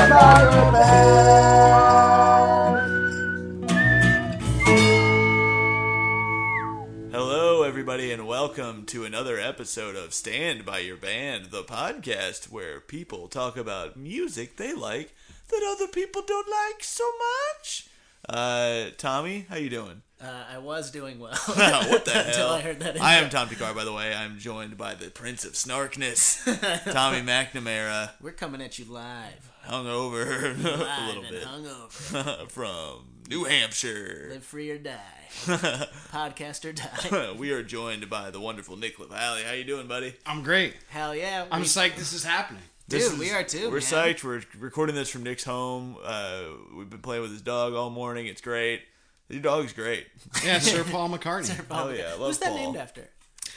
Stand by your band. Hello, everybody, and welcome to another episode of Stand By Your Band, the podcast where people talk about music they like that other people don't like so much. Tommy, how you doing? I was doing well. What the hell? Until I heard that. I am Tom Picard, by the way. I'm joined by the Prince of Snarkness, Tommy McNamara. We're coming at you live. Hungover a Live little and bit. hungover. From New Hampshire. Live free or die. Podcast or die. We are joined by the wonderful Nick LaValle. How you doing, buddy? I'm great. Hell yeah. I'm psyched this is happening. Dude, we are too, We're man. psyched. We're recording this from Nick's home. We've been playing with his dog all morning. It's great. Your dog's great. Yeah, Sir Paul McCartney. Hell yeah, I love Who's that Paul. named after?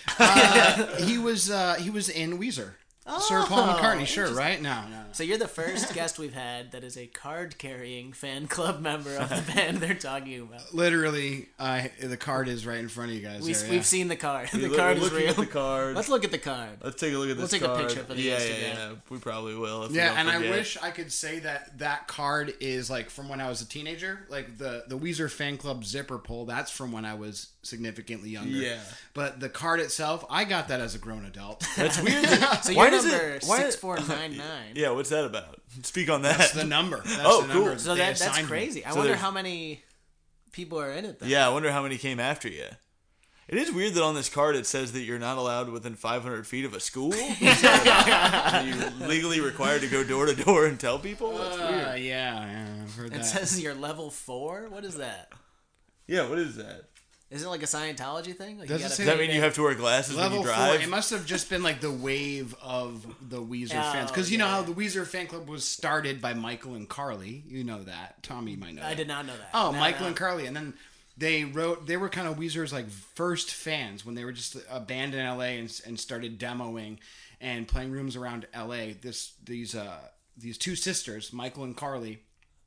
He was in Weezer. Sir Paul McCartney, sure, right? No. So you're the first guest we've had that is a card-carrying fan club member of the band they're talking about. Literally, the card is right in front of you guys. We've seen the card. We're The card is looking real. at the card. Let's look at the card. Let's take a look at this We'll take a card. picture for the yeah, Instagram. yeah. We probably will. If we Yeah, don't and I forget. wish I could say that card is like from when I was a teenager. Like the Weezer fan club zipper pull, that's from when I was significantly younger. Yeah. But the card itself, I got that as a grown adult. That's weird. So Why you're does number it? Why? 6499. Yeah, what's that about? Speak on that. That's the number. That's Oh, the cool. number So they that's assigned me. crazy. I So wonder there's- how many people are in it then. Yeah, I wonder how many came after you. It is weird that on this card it says that you're not allowed within 500 feet of a school. Are you legally required to go door to door and tell people? That's weird. Yeah, I've heard It that. says you're level 4? What is that? Yeah, what is that? Is it like a Scientology thing? Like Does it gotta say- Does that pay mean you have to wear glasses Level when you 4, drive? it must have just been like the wave of the Weezer Oh, fans. Because you know yeah. how the Weezer fan club was started by Michael and Carly. You know that. Tommy might know that. I did not know that. Oh, No, Michael no. and Carly. And then they were kind of Weezer's like first fans when they were just a band in LA and started demoing and playing rooms around LA. These two sisters, Michael and Carly,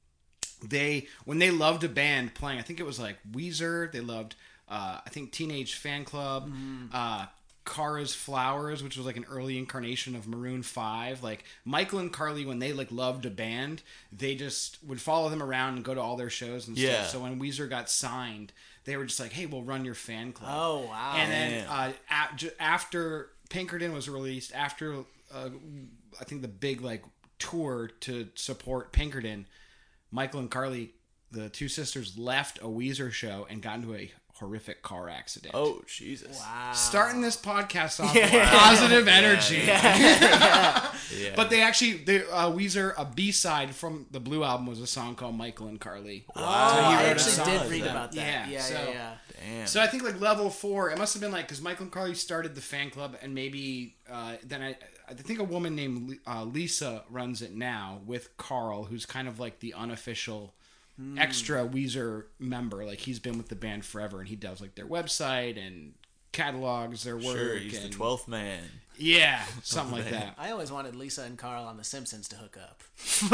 when they loved a band playing, I think it was like Weezer, they loved I think Teenage Fan Club, Cara's Flowers, which was like an early incarnation of Maroon 5. Like Michael and Carly, when they like loved a band, they just would follow them around and go to all their shows and Yeah. stuff. So when Weezer got signed, they were just like, "Hey, we'll run your fan club." Oh, wow. And then after Pinkerton was released, after I think the big like tour to support Pinkerton, Michael and Carly, the two sisters, left a Weezer show and got into a horrific car accident. Oh, Jesus. Wow. Starting this podcast off with positive energy. Yeah. But Weezer, a B-side from the Blue Album was a song called Michael and Carly. Oh, he I wrote a actually song did for read them. about that. Yeah, Yeah. Damn. So I think like level 4, it must have been like because Michael and Carly started the fan club, and maybe then I think a woman named Lisa runs it now with Carl, who's kind of like the unofficial extra Weezer member. Like he's been with the band forever, and he does like their website and catalogs their work. Sure, he's and, the 12th man. Yeah, something like that. I always wanted Lisa and Carl on The Simpsons to hook up.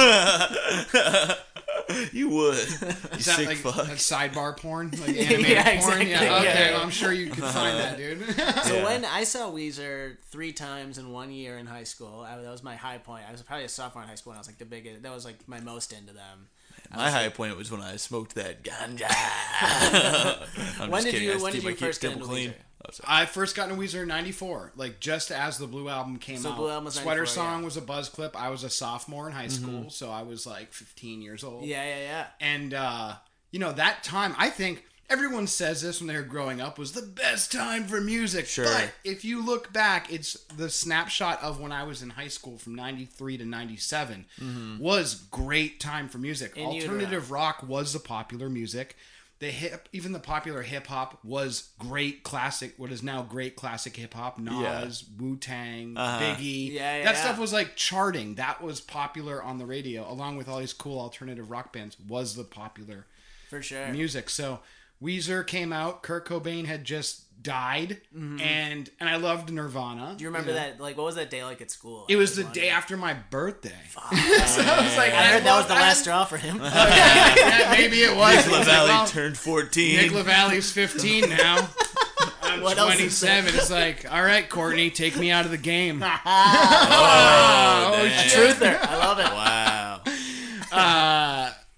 You would. You Is that sick like fuck. that sidebar porn, like animated Yeah, porn? exactly. Yeah, okay. Yeah. Well, I'm sure you could find that, dude. So Yeah. when I saw Weezer 3 times in 1 year in high school, that was my high point. I was probably a sophomore in high school, and I was like the biggest. That was like my most into them. My high point was when I smoked that ganja. I'm When just did kidding. you- I when keep did you my first get temple into clean. Weezer? Oh, sorry. I first got into Weezer in '94, like just as the Blue Album came So out. Blue Album was Sweater 94, Song yeah. was a buzz clip. I was a sophomore in high Mm-hmm. school, so I was like 15 years old. Yeah. And that time, I think everyone says this when they were growing up, was the best time for music. Sure. But if you look back, it's the snapshot of when I was in high school from 93 to 97 was great time for music. In utero. Alternative rock was the popular music. Even the popular hip hop was great classic, what is now great classic hip hop. Nas, Wu-Tang, Biggie. Yeah, that yeah. stuff was like charting. That was popular on the radio, along with all these cool alternative rock bands, was the popular For sure. music. So Weezer came out. Kurt Cobain had just died, and I loved Nirvana. Do you remember that? Like, what was that day like at school? It was the Like, day after my birthday. So I was like, I heard that was the I last straw for him. yeah, maybe it was. Nick I was like, LaValle well, turned 14. Nick LaValle's 15 now. I'm What else is 27. It's like, all right, Courtney, take me out of the game. Oh, A damn. truther. I love it. Wow.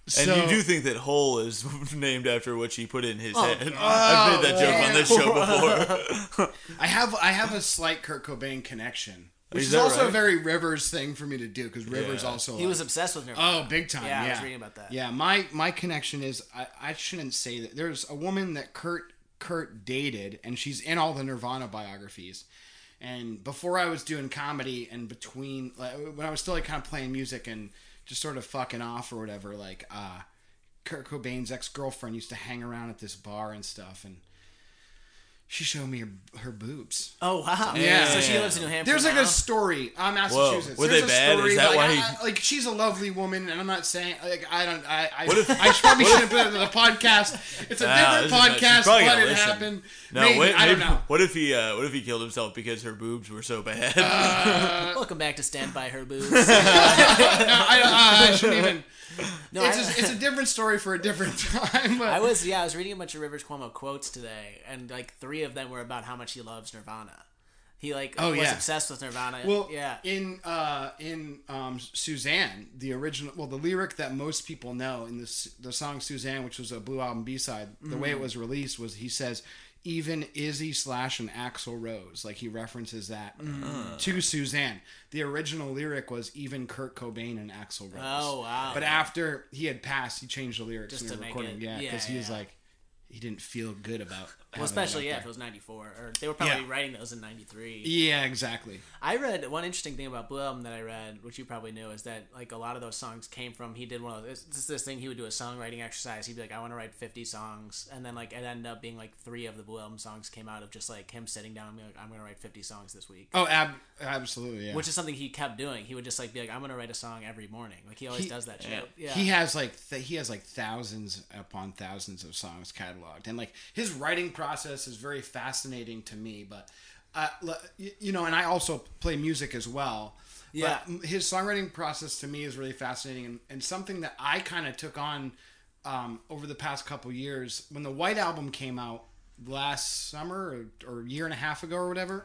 And So- you do think that Hole is named after what she put in his head. I've made that joke on this show before. I have a slight Kurt Cobain connection, which Is is that also a right? very Rivers thing for me to do because Rivers Yeah. also He was obsessed with Nirvana. oh big time. Yeah, Yeah, I was reading about that. Yeah, my connection is I shouldn't say that. There's a woman that Kurt dated, and she's in all the Nirvana biographies. And before I was doing comedy, and between when I was still like kind of playing music and just sort of fucking off or whatever, like Kurt Cobain's ex-girlfriend used to hang around at this bar and stuff, and she showed me her boobs. Oh wow! Yeah. So she Yeah. lives in New Hampshire. There's like now? a story on Massachusetts. Were There's they a bad? story, Is that like, why like she's a lovely woman, and I'm not saying like I What if- I probably shouldn't put it in the podcast. It's a different this is not- she's podcast, probably but gonna it listen. happened. No, Maybe, wait, I don't know. What if he killed himself because her boobs were so bad? Welcome back to Stand By Her Boobs. No, I shouldn't even. No, It's a different story for a different time. But I was reading a bunch of Rivers Cuomo quotes today, and like 3 of them were about how much he loves Nirvana. He was yeah. obsessed with Nirvana. well, yeah. in Suzanne, the original, the lyric that most people know in the song Suzanne, which was a Blue Album B-side, the way it was released was he says, even Izzy / and Axl Rose, like he references that to Suzanne. The original lyric was even Kurt Cobain and Axl Rose. Oh wow! But after he had passed, he changed the lyrics Just when to we were make recording. it- Yeah, yeah, because he was yeah. like, he didn't feel good about. Well, especially if it was '94, or they were probably writing those in '93. Yeah, exactly. I read one interesting thing about Blue Album that I read, which you probably knew, is that like a lot of those songs came from he did one of those. This thing he would do a songwriting exercise. He'd be like, I want to write 50 songs, and then like it ended up being like 3 of the Blue Album songs came out of just like him sitting down and being like, I'm gonna write 50 songs this week. Oh, absolutely. Yeah. Which is something he kept doing. He would just like be like, I'm gonna write a song every morning. Like he always does that shit. Yeah. He has like thousands upon thousands of songs cataloged, and like his writing process is very fascinating to me. But you know, and I also play music as well. Yeah. But his songwriting process to me is really fascinating, and something that I kind of took on over the past couple years when the White Album came out last summer or a year and a half ago or whatever.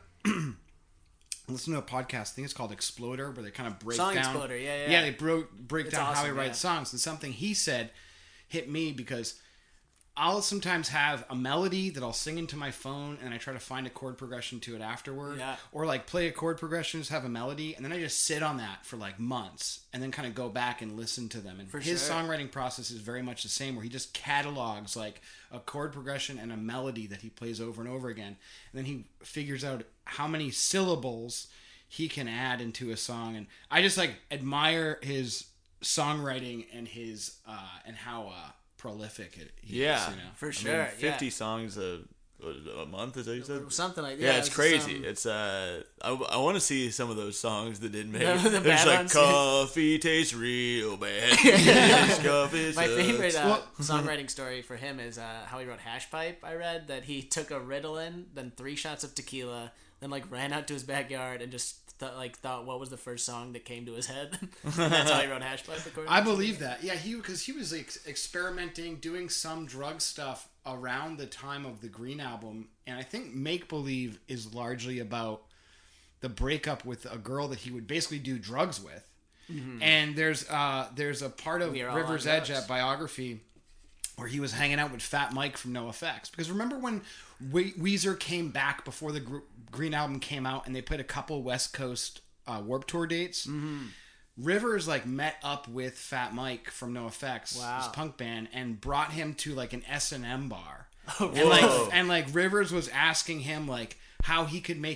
I listened to a podcast, I think it's called Exploder, where they kind of break Song down. Exploder, yeah. Yeah, they break It's down how he awesome, writes songs, and something he said hit me because I'll sometimes have a melody that I'll sing into my phone, and I try to find a chord progression to it afterward, Yeah. or like play a chord progression, just have a melody, and then I just sit on that for like months, and then kind of go back and listen to them. And For his sure. songwriting process is very much the same, where he just catalogs like a chord progression and a melody that he plays over and over again, and then he figures out how many syllables he can add into a song. And I just like admire his songwriting and his and how prolific he is, you know? For I sure. mean, 50 songs a month, is that what you said? Something like that. Yeah, it's was crazy. some- It's I want to see some of those songs that didn't make The it. There's bad like ones. coffee tastes real bad. Yes, coffee My sucks. favorite Well- songwriting story for him is how he wrote Hash Pipe. I read that he took a Ritalin, then 3 shots of tequila, then like ran out to his backyard and just thought what was the first song that came to his head. And that's how he wrote Hash Pipe. According I to believe that. Yeah, because he was like, experimenting, doing some drug stuff around the time of the Green Album, and I think Make Believe is largely about the breakup with a girl that he would basically do drugs with. And there's a part of We Are All River's on Edge, Drugs. that biography, where he was hanging out with Fat Mike from NoFX. Because remember when Weezer came back before the Green Album came out, and they played a couple West Coast Warped Tour dates? Rivers like met up with Fat Mike from NoFX, Wow. his punk band, and brought him to like an S&M bar. Oh, And like Rivers was asking him like how he can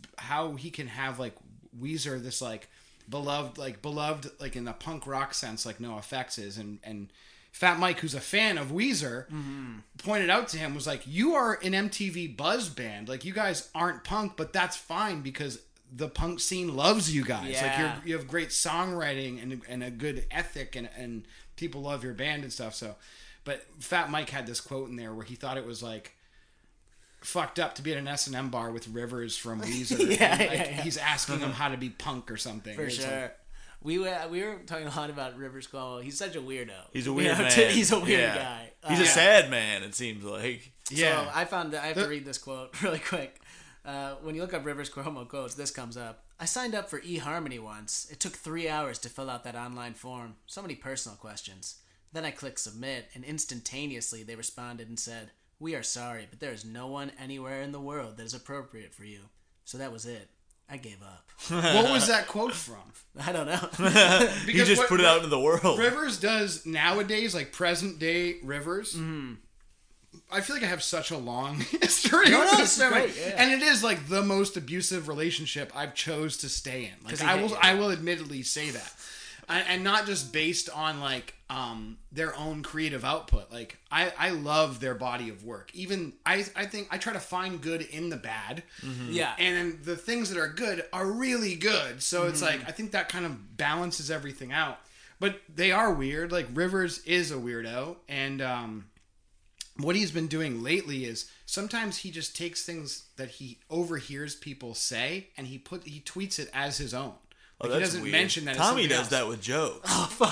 have like Weezer this like beloved like in a punk rock sense like NoFX is, and Fat Mike, who's a fan of Weezer, pointed out to him, was like, you are an MTV buzz band, like you guys aren't punk, but that's fine because the punk scene loves you guys. Yeah. Like you have great songwriting and a good ethic, and people love your band and stuff. So, but Fat Mike had this quote in there where he thought it was like fucked up to be at an S&M bar with Rivers from Weezer. Yeah, and, like, yeah. he's asking him how to be punk or something. For It's sure. like, We were talking a lot about Rivers Cuomo. He's such a weirdo. He's a weird man. He's a weird Yeah. guy. He's a sad man, it seems like. yeah. So I found that I have to read this quote really quick. When you look up Rivers Cuomo quotes, this comes up. I signed up for eHarmony once. It took 3 hours to fill out that online form. So many personal questions. Then I clicked submit, and instantaneously they responded and said, "We are sorry, but there is no one anywhere in the world that is appropriate for you." So that was it. I gave up. What was that quote from? I don't know. He just put it out into the world. Rivers does nowadays, like present day Rivers. I feel like I have such a long history with this family, great, yeah. and it is like the most abusive relationship I've chose to stay in. Like he I will admittedly say that, and not just based on like their own creative output. Like I love their body of work. Even I think I try to find good in the bad. Yeah. And then the things that are good are really good. So it's like I think that kind of balances everything out. But they are weird. Like Rivers is a weirdo, and what he's been doing lately is sometimes he just takes things that he overhears people say and he tweets it as his own. Like he doesn't mention that. Tommy does that with jokes. Oh, fuck.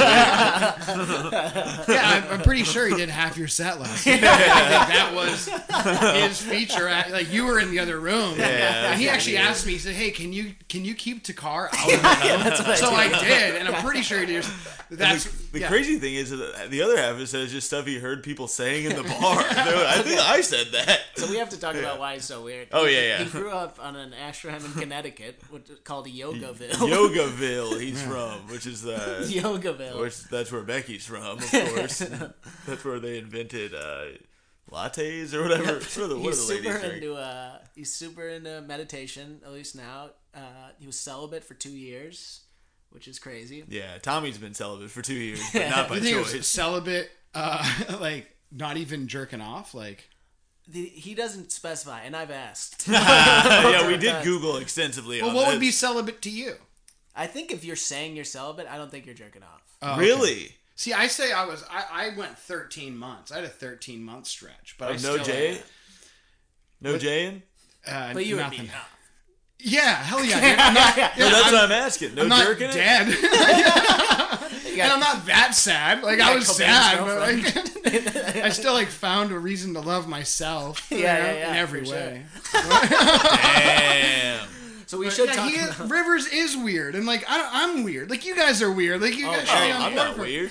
Yeah, I'm pretty sure he did half your set last night. That was his feature. Like you were in the other room, and he actually asked me. He said, "Hey, can you keep Takar out of the room?" So I did, and I'm pretty sure he did. That's the crazy thing is that the other half of it says just stuff he heard people saying in the bar. I think I said that. So we have to talk about why he's so weird. Oh, yeah. He grew up on an ashram in Connecticut, called Yogaville. Yogaville, he's from, which is Yogaville. Which that's where Becky's from, of course. That's where they invented lattes or whatever. What are the ladies drink? He's super into meditation, at least now. He was celibate for 2 years, which is crazy. Yeah, Tommy's been celibate for 2 years, but not by choice. Celibate, like not even jerking off, like. He doesn't specify, and I've asked. Yeah, we did Google extensively. Well, what would be celibate to you? I think if you're saying you're celibate, I don't think you're jerking off. Oh, okay. Really? See, I say I went 13 months. I had a 13-month stretch, but like no Jay? No Jaying? But you nothing. would be. Yeah, hell yeah. Dude. I'm not, no, that's what I'm asking. No I'm jerking not dead. And I'm not that sad. Like, I was sad, but like, I still like found a reason to love myself. In every way. Sure. Damn. So we should talk about... Rivers is weird, and like I'm weird. Like you guys are weird. Like you guys. I'm not weird.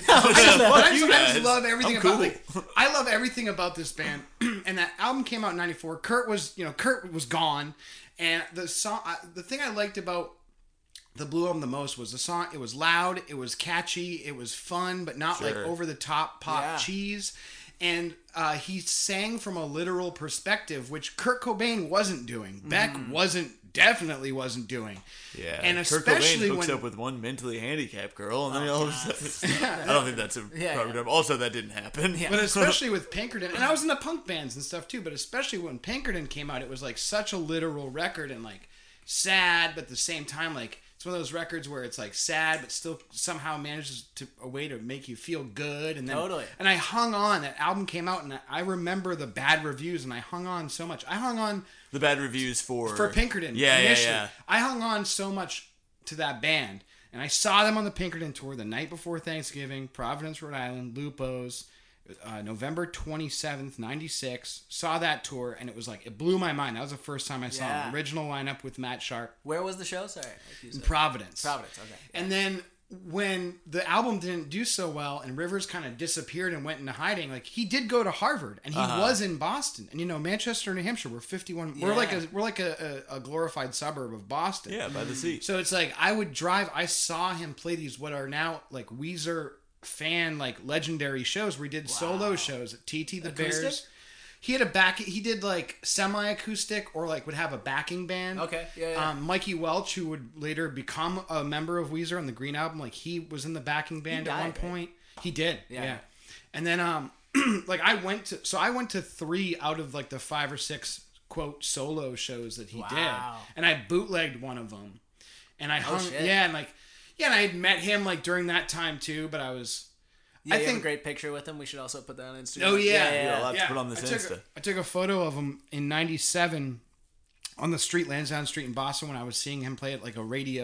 I just love everything about. Like, I love everything about this band. And that album came out in '94. Kurt was gone, and the song. The thing I liked about the Blue Album the most was the song. It was loud. It was catchy. It was fun, but not like over the top pop cheese. And he sang from a literal perspective, which Kurt Cobain wasn't doing. Beck definitely wasn't doing. Yeah, and Kurt especially Cobain hooks up with one mentally handicapped girl, and then all of a sudden, I don't think that's a proper term. Also, that didn't happen. Yeah. But especially with Pinkerton, and I was in the punk bands and stuff too. But especially when Pinkerton came out, it was like such a literal record and like sad, but at the same time, like it's one of those records where it's like sad, but still somehow manages a way to make you feel good. And then, and I hung on. That album came out, and I remember the bad reviews, and I hung on so much. I hung on. The bad reviews for Pinkerton. Yeah. I hung on so much to that band, and I saw them on the Pinkerton tour the night before Thanksgiving, Providence, Rhode Island, Lupo's, November 27th, 96. Saw that tour, and it was like, it blew my mind. That was the first time I saw them. Original lineup with Matt Sharp. Where was the show? Sorry. In Providence. Providence, okay. And then when the album didn't do so well and Rivers kind of disappeared and went into hiding, like he did go to Harvard and he was in Boston, and Manchester, New Hampshire, we're 51. We're like a glorified suburb of Boston. Yeah, by the sea. So it's like I would drive. I saw him play these what are now like Weezer fan like legendary shows where he did solo shows at TT the Acoustic? Bears. He did like semi-acoustic or like would have a backing band. Okay, yeah. Mikey Welch, who would later become a member of Weezer on the Green Album, like he was in the backing band at one point. He did, yeah. And then like I went to 3 out of like the 5 or 6 quote solo shows that he did, and I bootlegged one of them, and I hung, and I had met him like during that time too, but I was. I think a great picture with him. We should also put that on Instagram. Oh yeah, You got a lot to put on this Insta. I took a photo of him in '97 on the street, Lansdowne Street in Boston, when I was seeing him play at like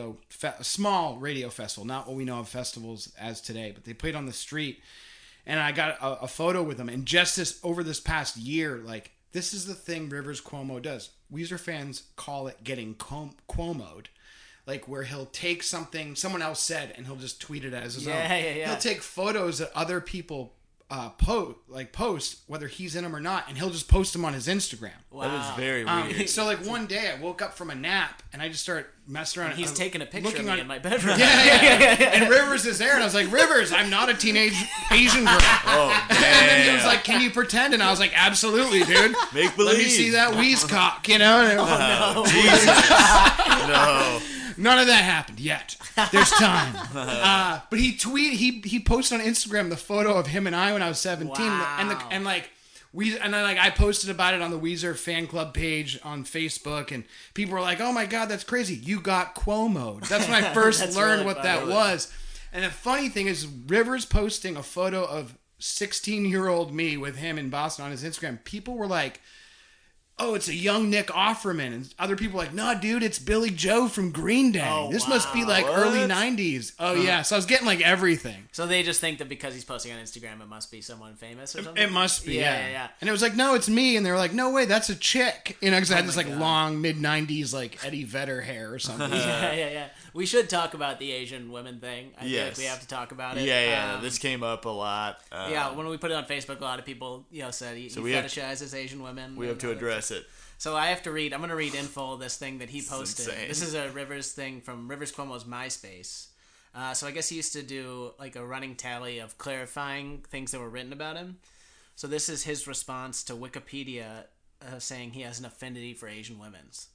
a small radio festival, not what we know of festivals as today, but they played on the street, and I got a photo with him. And just over this past year, like this is the thing Rivers Cuomo does. Weezer fans call it getting Cuomo'd. like where he'll take something someone else said and he'll just tweet it as his own. Yeah. He'll take photos that other people post, whether he's in them or not, and he'll just post them on his Instagram. Wow. That is very weird. So like one day I woke up from a nap and I just start messing around. He's taking a picture of looking me on in my bedroom. And Rivers is there, and I was like, Rivers, I'm not a teenage Asian girl. Oh, And then he was damn. like, can you pretend? And I was like, absolutely, dude. Make believe. Let me see that wheeze cock, you know? And Oh, Jesus. No. none of that happened yet. There's time. But he posted on Instagram the photo of him and I when I was 17, Wow. and I posted about it on the Weezer fan club page on Facebook, and people were like, "Oh my God, that's crazy! You got Cuomo'd." That's when I first That's learned really what that funny. was. And the funny thing is, Rivers posting a photo of 16-year-old me with him in Boston on his Instagram. People were like, "Oh, it's a young Nick Offerman," and other people were like, "No, dude, it's Billy Joe from Green Day. Oh, this must be wow. like What? early '90s." Oh yeah, so I was getting like everything. So they just think that because he's posting on Instagram, it must be someone famous or something? It must be, Yeah. yeah. And it was like, "No, it's me," and they were like, "No way, that's a chick," you know, because I had this my like God. long mid '90s like Eddie Vedder hair or something. Yeah. We should talk about the Asian women thing. I feel like Yes. we have to talk about it. Yeah. This came up a lot. Yeah, when we put it on Facebook, a lot of people, said he we have- fetishizes Asian women. we have to address it. So I have to read. I'm going to read in full this thing that he posted. insane. This is a Rivers thing from Rivers Cuomo's MySpace. So I guess he used to do like a running tally of clarifying things that were written about him. So this is his response to Wikipedia saying he has an affinity for Asian women's.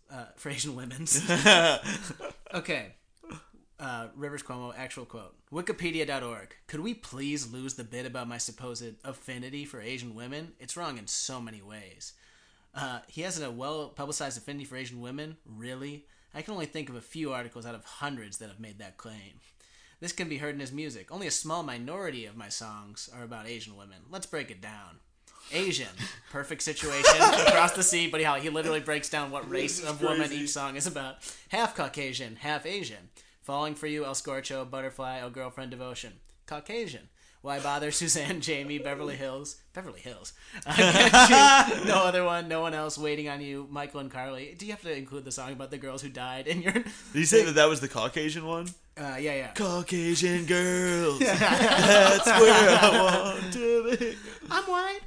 Okay. Rivers Cuomo, actual quote. Wikipedia.org. Could we please lose the bit about my supposed affinity for Asian women? It's wrong in so many ways. He has a well-publicized affinity for Asian women? Really? I can only think of a few articles out of hundreds that have made that claim. This can be heard in his music. Only a small minority of my songs are about Asian women. Let's break it down. Asian. Perfect situation. Across the sea, but he literally breaks down what race of woman each song is about. Half Caucasian, half Asian. Falling for You, El Scorcho, Butterfly, Oh Girlfriend Devotion. Caucasian. Why Bother, Suzanne, Jamie, Beverly Hills. Beverly Hills. No Other One, No One Else, Waiting on You, Michael and Carly. Do you have to include the song about the girls who died in your... Did you say that was the Caucasian one? Yeah. Caucasian girls. That's where I want to be. I'm white.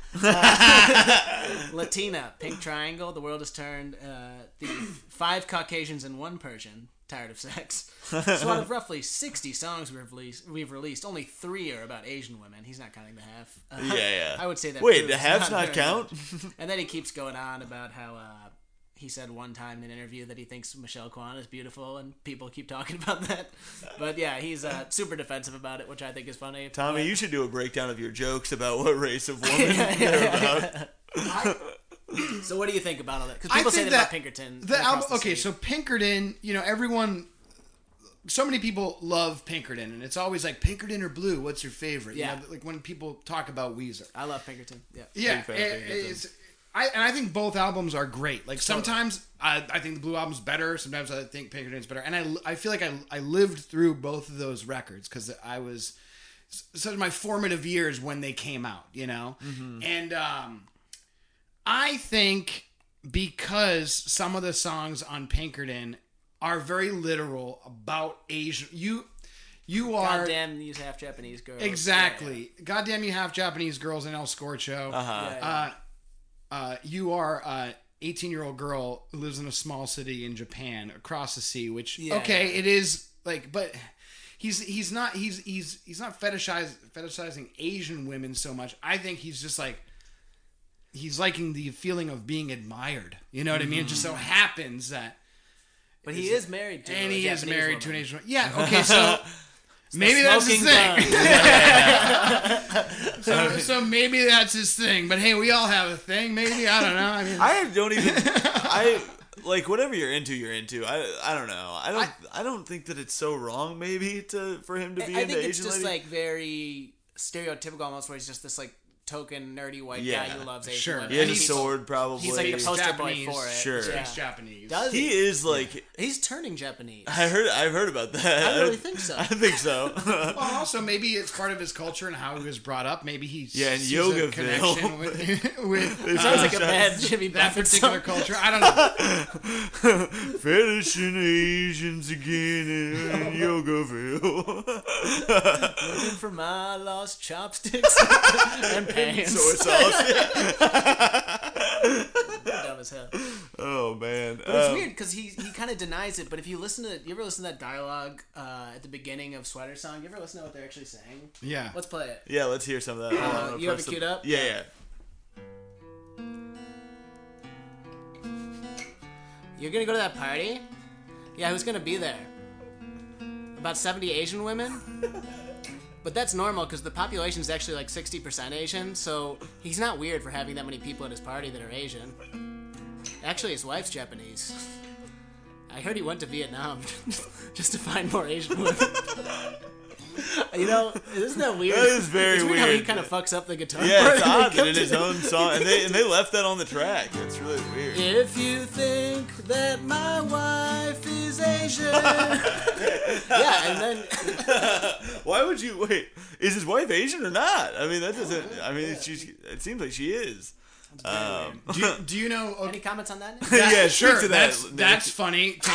Latina, Pink Triangle, The World Has Turned, the 5 Caucasians and 1 Persian, Tired of Sex. So out of roughly 60 songs we've released, only 3 are about Asian women. He's not counting the half. Yeah. I would say that. Wait, proves the half's not very count? much. And then he keeps going on about how he said one time in an interview that he thinks Michelle Kwan is beautiful, and people keep talking about that. But yeah, he's super defensive about it, which I think is funny. Tommy, you should do a breakdown of your jokes about what race of woman they're about. So what do you think about all that? Because people say that about Pinkerton. The across album, the okay, sea. so Pinkerton, everyone, so many people love Pinkerton, and it's always like Pinkerton or Blue. What's your favorite? Yeah. Like when people talk about Weezer. I love Pinkerton. Yeah. Yeah, Big fan of Pinkerton. I think both albums are great. Like sometimes I think the Blue album's better. Sometimes I think Pinkerton's better. And I feel like I lived through both of those records because I was such my formative years when they came out. And I think because some of the songs on Pinkerton are very literal about Asian. You are Goddamn these half Japanese girls. exactly. Goddamn you half Japanese girls in El Scorcho. You are a 18-year-old girl who lives in a small city in Japan across the sea, which it is like, but he's not fetishizing Asian women so much. I think he's just like he's liking the feeling of being admired. You know what I mean? It just so happens that. But he is married to And a he is Japanese married to an woman. Asian woman. Yeah, okay, so maybe that's his Smoking thing. So maybe that's his thing. But hey, we all have a thing, maybe. I don't know. I mean, I don't even. Like whatever you're into, you're into. I don't know. I don't think that it's so wrong. Maybe for him to be I into think it's Asian just lady. like very stereotypical almost, where he's just this like token nerdy white Yeah, guy who loves Asian sure. women. He has And a sword, probably. He's like the poster boy Japanese. for it. Sure. Yeah. He's Japanese. Does He is like. He's turning Japanese. I've heard about that. I really think so. I think so. Well, also maybe it's part of his culture and how he was brought up. Maybe he Yeah, and sees a Yogaville. connection with It sounds like a bad Jimmy that Buffett particular song. culture. I don't know. Finishing Asians again in Yogaville. Looking for my lost chopsticks and pants. Soy sauce. Dumb as hell. Oh man. But it's weird because he kind of denies it. But if you you ever listen to that dialogue at the beginning of Sweater Song? You ever listen to what they're actually saying? Yeah. Let's play it. Yeah, let's hear some of that. Hold on, I'm gonna you have press it queued the- up? Yeah. You're gonna go to that party? Yeah, who's gonna be there? About 70 Asian women? But that's normal because the population is actually like 60% Asian, so he's not weird for having that many people at his party that are Asian. Actually, his wife's Japanese. I heard he went to Vietnam just to find more Asian women. You know, isn't that weird? That is very it's weird. How he weird. kind of fucks up the guitar. Yeah, part it's and they odd that in kept his it. own song, and they left that on the track. It's really weird. If you think that my wife is Asian, yeah, and then Why would you wait? Is his wife Asian or not? I mean, that doesn't. I mean, it seems like she is. Do you know? any comments on that? Yeah, Sure. speak to that. That's funny. Tom.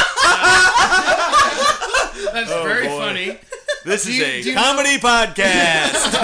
That's very boy. funny. This Do is you- a do you comedy podcast.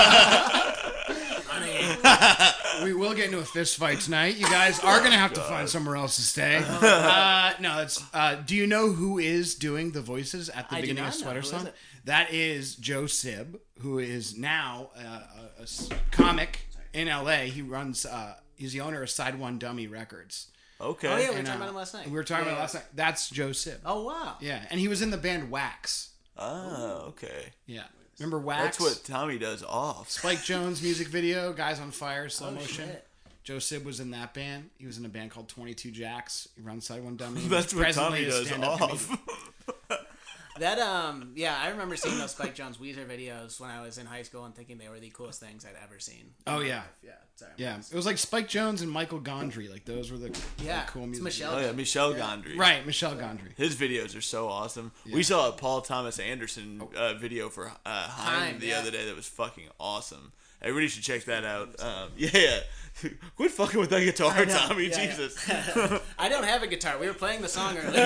We will get into a fist fight tonight. You guys are going to have to find somewhere else to stay. No, it's. Do you know who is doing the voices at the I do beginning not of know. Sweater Who is Song? it? That is Joe Sib, who is now a comic in LA. He runs. He's the owner of Side One Dummy Records. Okay. Oh yeah, we were And, talking about him last night. We were talking Yeah, about it last night. That's Joe Sib. Oh wow. Yeah, and he was in the band Wax. Oh, okay. Yeah, remember Wax? That's what Tommy does off. Spike Jones music video, Guys on Fire, slow motion. shit. Joe Sib was in that band. He was in a band called 22 Jacks. He runs Side One Dummy. That's what Presently Tommy a does stand-up off. comedian. That yeah, I remember seeing those Spike Jones Weezer videos when I was in high school and thinking they were the coolest things I'd ever seen. Oh yeah, Yeah, sorry. yeah. It was like Spike Jones and Michael Gondry. Like those were the Yeah, cool it's music. Michelle. Oh yeah, Michelle Gondry. Right, Michelle Gondry. His videos are so awesome. We saw a Paul Thomas Anderson video for Haim the yeah. other day that was fucking awesome. Everybody should check that out. Yeah. Quit fucking with that guitar, I know, Tommy. yeah, Jesus. I don't have a guitar. We were playing the song earlier.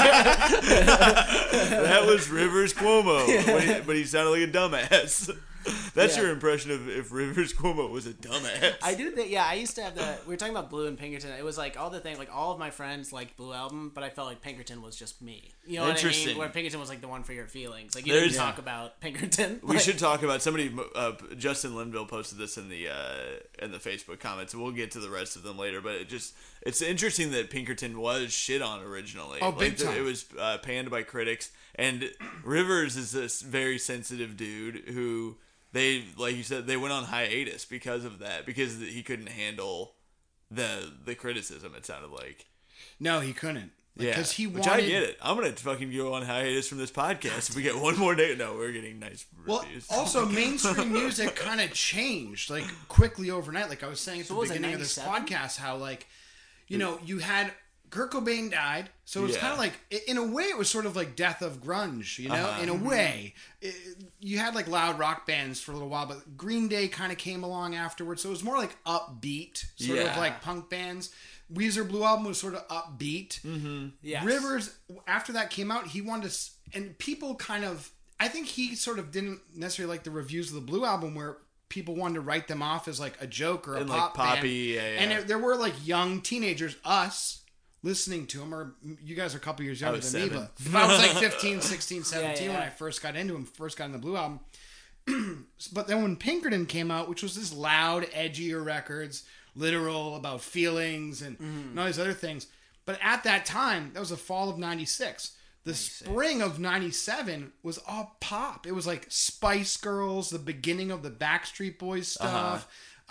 That was Rivers Cuomo, but he sounded like a dumbass. That's Yeah. your impression of if Rivers Cuomo was a dumbass. I do think, yeah, I used to have we were talking about Blue and Pinkerton. It was like all the thing, like all of my friends liked Blue Album, but I felt like Pinkerton was just me. You know what I Interesting. mean? Where Pinkerton was like the one for your feelings. Like you There's- didn't talk about Pinkerton. We Like, should talk about somebody. Justin Linville posted this in the Facebook comments. We'll get to the rest of them later, but it's interesting that Pinkerton was shit on originally. Oh, big time. It was panned by critics, and Rivers is this very sensitive dude who they, like you said, they went on hiatus because of that, because he couldn't handle the criticism. It sounded like. No, he couldn't. Yeah, because he which wanted. I get it. I'm gonna fucking go on hiatus from this podcast if we get one more day. No, we're getting nice Well, reviews. also mainstream music kind of changed like quickly overnight. Like I was saying at the what was it, beginning of this 97? podcast, how like you had Kurt Cobain died, so it was Yeah. kind of like in a way it was sort of like death of grunge. You know, in a way, you had like loud rock bands for a little while, but Green Day kind of came along afterwards, so it was more like upbeat, sort of Yeah. like punk bands. Weezer Blue Album was sort of upbeat. yes. Rivers, after that came out, he wanted to, and people kind of, I think he sort of didn't necessarily like the reviews of the Blue Album where people wanted to write them off as like a joke or a And, pop like, poppy, band. yeah. And there were like young teenagers, us, listening to him, or you guys are a couple years younger was than me, 7. but if I was like 15, 16, 17 Yeah, when yeah. I first got into him, first got in the Blue Album. But then when Pinkerton came out, which was this loud, edgier records, literal about feelings and all these other things. But at that time, that was the fall of 96. The spring of 97 was all pop. It was like Spice Girls, the beginning of the Backstreet Boys stuff,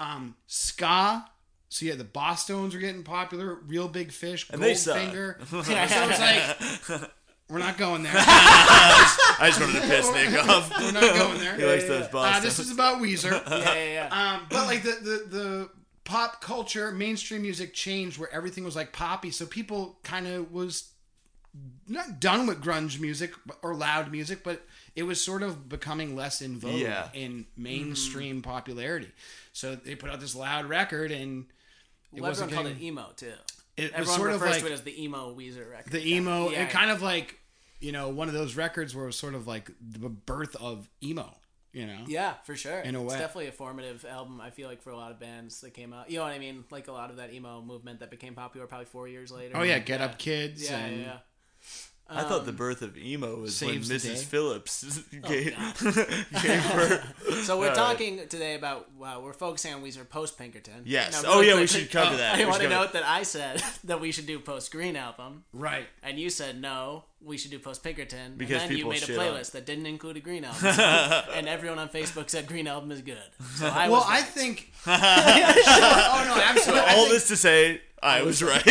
ska. So yeah, the Bosstones were getting popular, Real Big Fish, And they suck. Goldfinger. So it was like We're not going there. I just wanted to piss Nick off. We're not going there. He likes those Boston. This is about Weezer. Yeah. But like the pop culture, mainstream music changed where everything was like poppy. So people kind of was not done with grunge music or loud music, but it was sort of becoming less in vogue in mainstream popularity. So they put out this loud record, and everyone called it emo too. Everyone sort of refers like to it as the emo Weezer record. the emo, and kind of like, you know, one of those records where it was sort of like the birth of emo. You know? Yeah, for sure. In a way. It's definitely a formative album, I feel like, for a lot of bands that came out. You know what I mean? Like a lot of that emo movement that became popular probably 4 years later. Oh, yeah. Get Up Kids. Yeah, and yeah. I thought the birth of emo was when Saves the Mrs. Day. Phillips gave birth. So we're talking today about, we're focusing on Weezer post Pinkerton. Yes. Now, really we quickly, should cover that. I We want should to cover note that I said that we should do post Green album. Right. And you said no, we should do post Pinkerton. Because and then you people made a shit on it. playlist that didn't include a Green album. And everyone on Facebook said Green album is good. So I think. Oh, no, absolutely. All this to say, I was right.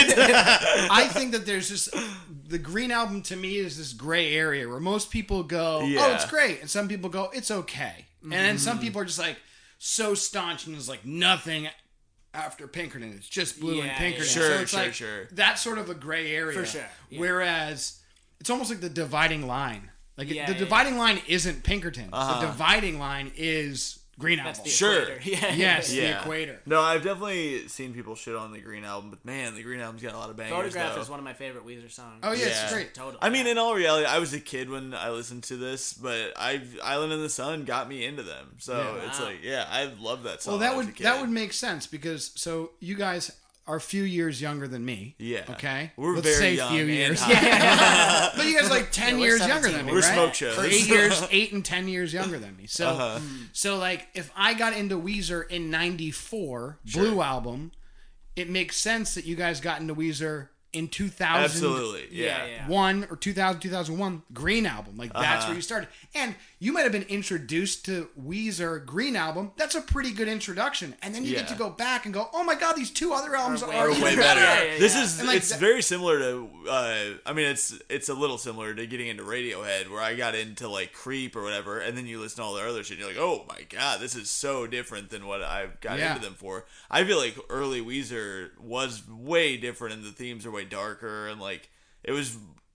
I think that there's just the Green album to me is this gray area where most people go, "Oh, it's great," and some people go, "It's okay," and then some people are just like so staunch and there's like nothing after Pinkerton. It's just Blue and Pinkerton. Sure, so it's that's sort of a gray area For sure. Yeah. Whereas it's almost like the dividing line. Like the dividing line isn't Pinkerton. The dividing line is Green album. That's the equator. Yes, the equator. No, I've definitely seen people shit on the Green album, but man, the Green album's got a lot of bangers. Photograph though. is one of my favorite Weezer songs. Oh yeah, it's great. Totally. I mean, in all reality, I was a kid when I listened to this, but Island in the Sun got me into them. So it's like, I love that song. Well, that would make sense because so you guys are a few years younger than me. Yeah. Okay. We're Let's very say young. few and years. high. But you guys are like 10 we're years 17. younger than me, We're right? smoke shows. Or 8 and 10 years younger than me. So, so like if I got into Weezer in '94, Blue album, it makes sense that you guys got into Weezer in 2000. Absolutely. Yeah. Or 2001 Green album. Like that's where you started. And you might have been introduced to Weezer Green album. That's a pretty good introduction. And then you get to go back and go, oh my God, these two other albums are way better. This is like it's very similar to I mean it's a little similar to getting into Radiohead where I got into like Creep or whatever and then you listen to all their other shit and you're like, oh my God, this is so different than what I've got into them for. I feel like early Weezer was way different and the themes are way darker and like it was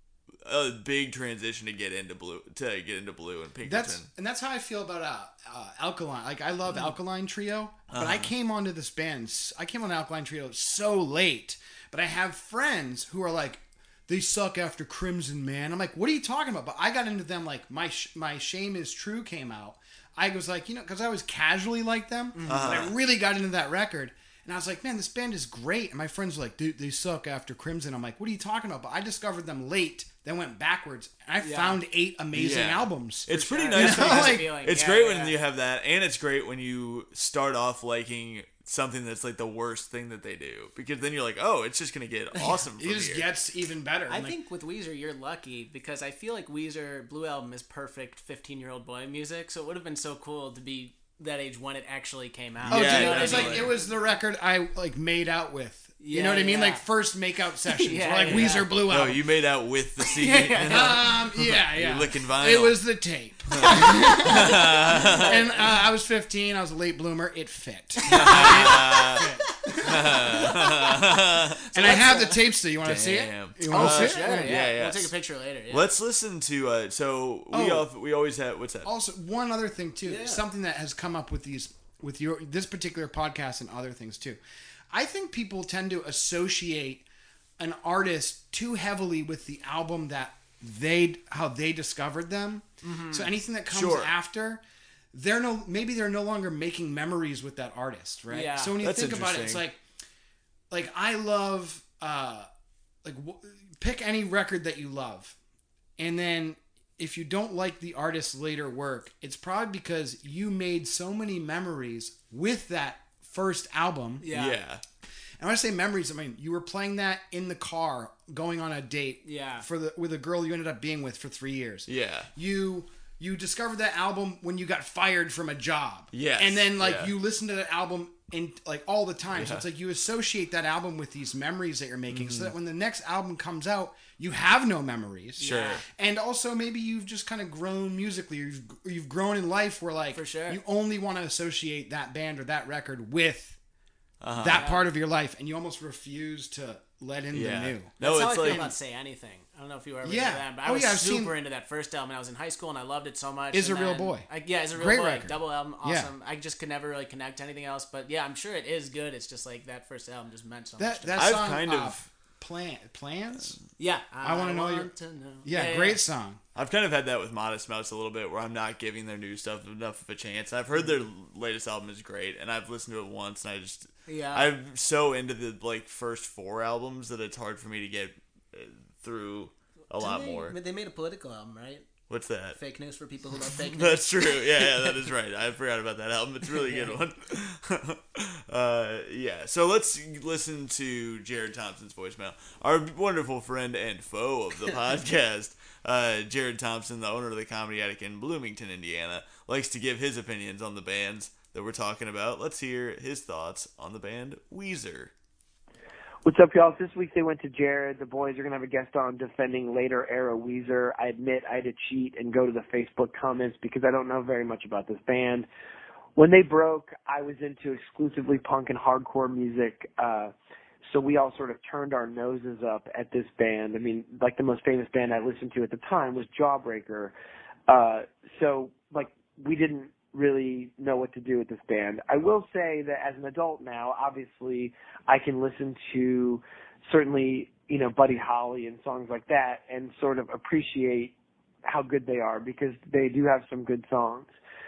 a big transition to get into Blue and Pinkerton. That's how I feel about Alkaline. Like I love Alkaline Trio, but I came onto this band. I came on Alkaline Trio so late. But I have friends who are like, they suck after Crimson, man. I'm like, what are you talking about? But I got into them like my Shame Is True came out. I was like, you know, because I was casually like them, but I really got into that record. And I was like, man, this band is great. And my friends were like, dude, they suck after Crimson. I'm like, what are you talking about? But I discovered them late, then went backwards. And I found 8 amazing albums. It's pretty nice. You know, like, it's great when you have that. And it's great when you start off liking something that's like the worst thing that they do. Because then you're like, oh, it's just going to get awesome from it just here. gets even better. I think with Weezer, you're lucky because I feel like Weezer Blue Album is perfect 15-year-old boy music. So it would have been so cool to be that age when it actually came out. Oh, Yeah, dude, it was definitely. like it was the record I like made out with. You know what I mean? Yeah. Like first makeout sessions. Yeah, We're like yeah. Weezer Blue Oh, album. you made out with the CD. Yeah. You're licking vinyl. It was the tape. And I was 15. I was a late bloomer. It fit. And I have the tape still. You want to see it? Damn. You want to see it? Sure, yeah. We'll take a picture later. Yeah. Let's listen to we always have what's that? Also, one other thing too, something that has come up with this particular podcast and other things too. I think people tend to associate an artist too heavily with the album that how they discovered them. Mm-hmm. So anything that comes after, maybe they're no longer making memories with that artist, right? Yeah. So when you That's think about it, it's like I love pick any record that you love, and then if you don't like the artist's later work, it's probably because you made so many memories with that first album. Yeah. And when I say memories, I mean you were playing that in the car, going on a date. Yeah. With a girl you ended up being with for 3 years. Yeah. You you discovered that album when you got fired from a job. Yes. And then Yeah. you listen to that album all the time. So it's like you associate that album with these memories that you're making, so that when the next album comes out, you have no memories. Sure. And also maybe you've just kind of grown musically, or you've grown in life where For sure. you only want to associate that band or that record with that part of your life, and you almost refuse to let in the new. No, That's how I it's feel like about Say Anything. I don't know if you were ever Yeah. into that, but I Oh, was yeah, I've super seen- into that first album. I was in high school and I loved it so much. Is And a Real then- Boy. Is a Real Great Boy. record. Double album, Yeah. awesome. I just could never really connect to anything else. But yeah, I'm sure it is good. It's just like that first album just meant so much. To me. That I've song, kind of- plans. Yeah, I Wanna Know Your- to know. Yeah, great song. I've kind of had that with Modest Mouse a little bit, where I'm not giving their new stuff enough of a chance. I've heard their latest album is great, and I've listened to it once, and I'm so into the first 4 albums that it's hard for me to get through a lot more. They made a political album, right? What's that? Fake news for people who love fake news. That's true. Yeah, that is right. I forgot about that album. It's a really good one. Yeah. So let's listen to Jared Thompson's voicemail. Our wonderful friend and foe of the podcast, Jared Thompson, the owner of the Comedy Attic in Bloomington, Indiana, likes to give his opinions on the bands that we're talking about. Let's hear his thoughts on the band Weezer. What's up, y'all? This week they went to Jared. The boys are going to have a guest on defending later era Weezer. I admit I had to cheat and go to the Facebook comments because I don't know very much about this band. When they broke, I was into exclusively punk and hardcore music, so we all sort of turned our noses up at this band. I mean, like the most famous band I listened to at the time was Jawbreaker. So we didn't really know what to do with this band. I will say that as an adult now, obviously, I can listen to certainly, Buddy Holly and songs like that and sort of appreciate how good they are because they do have some good songs.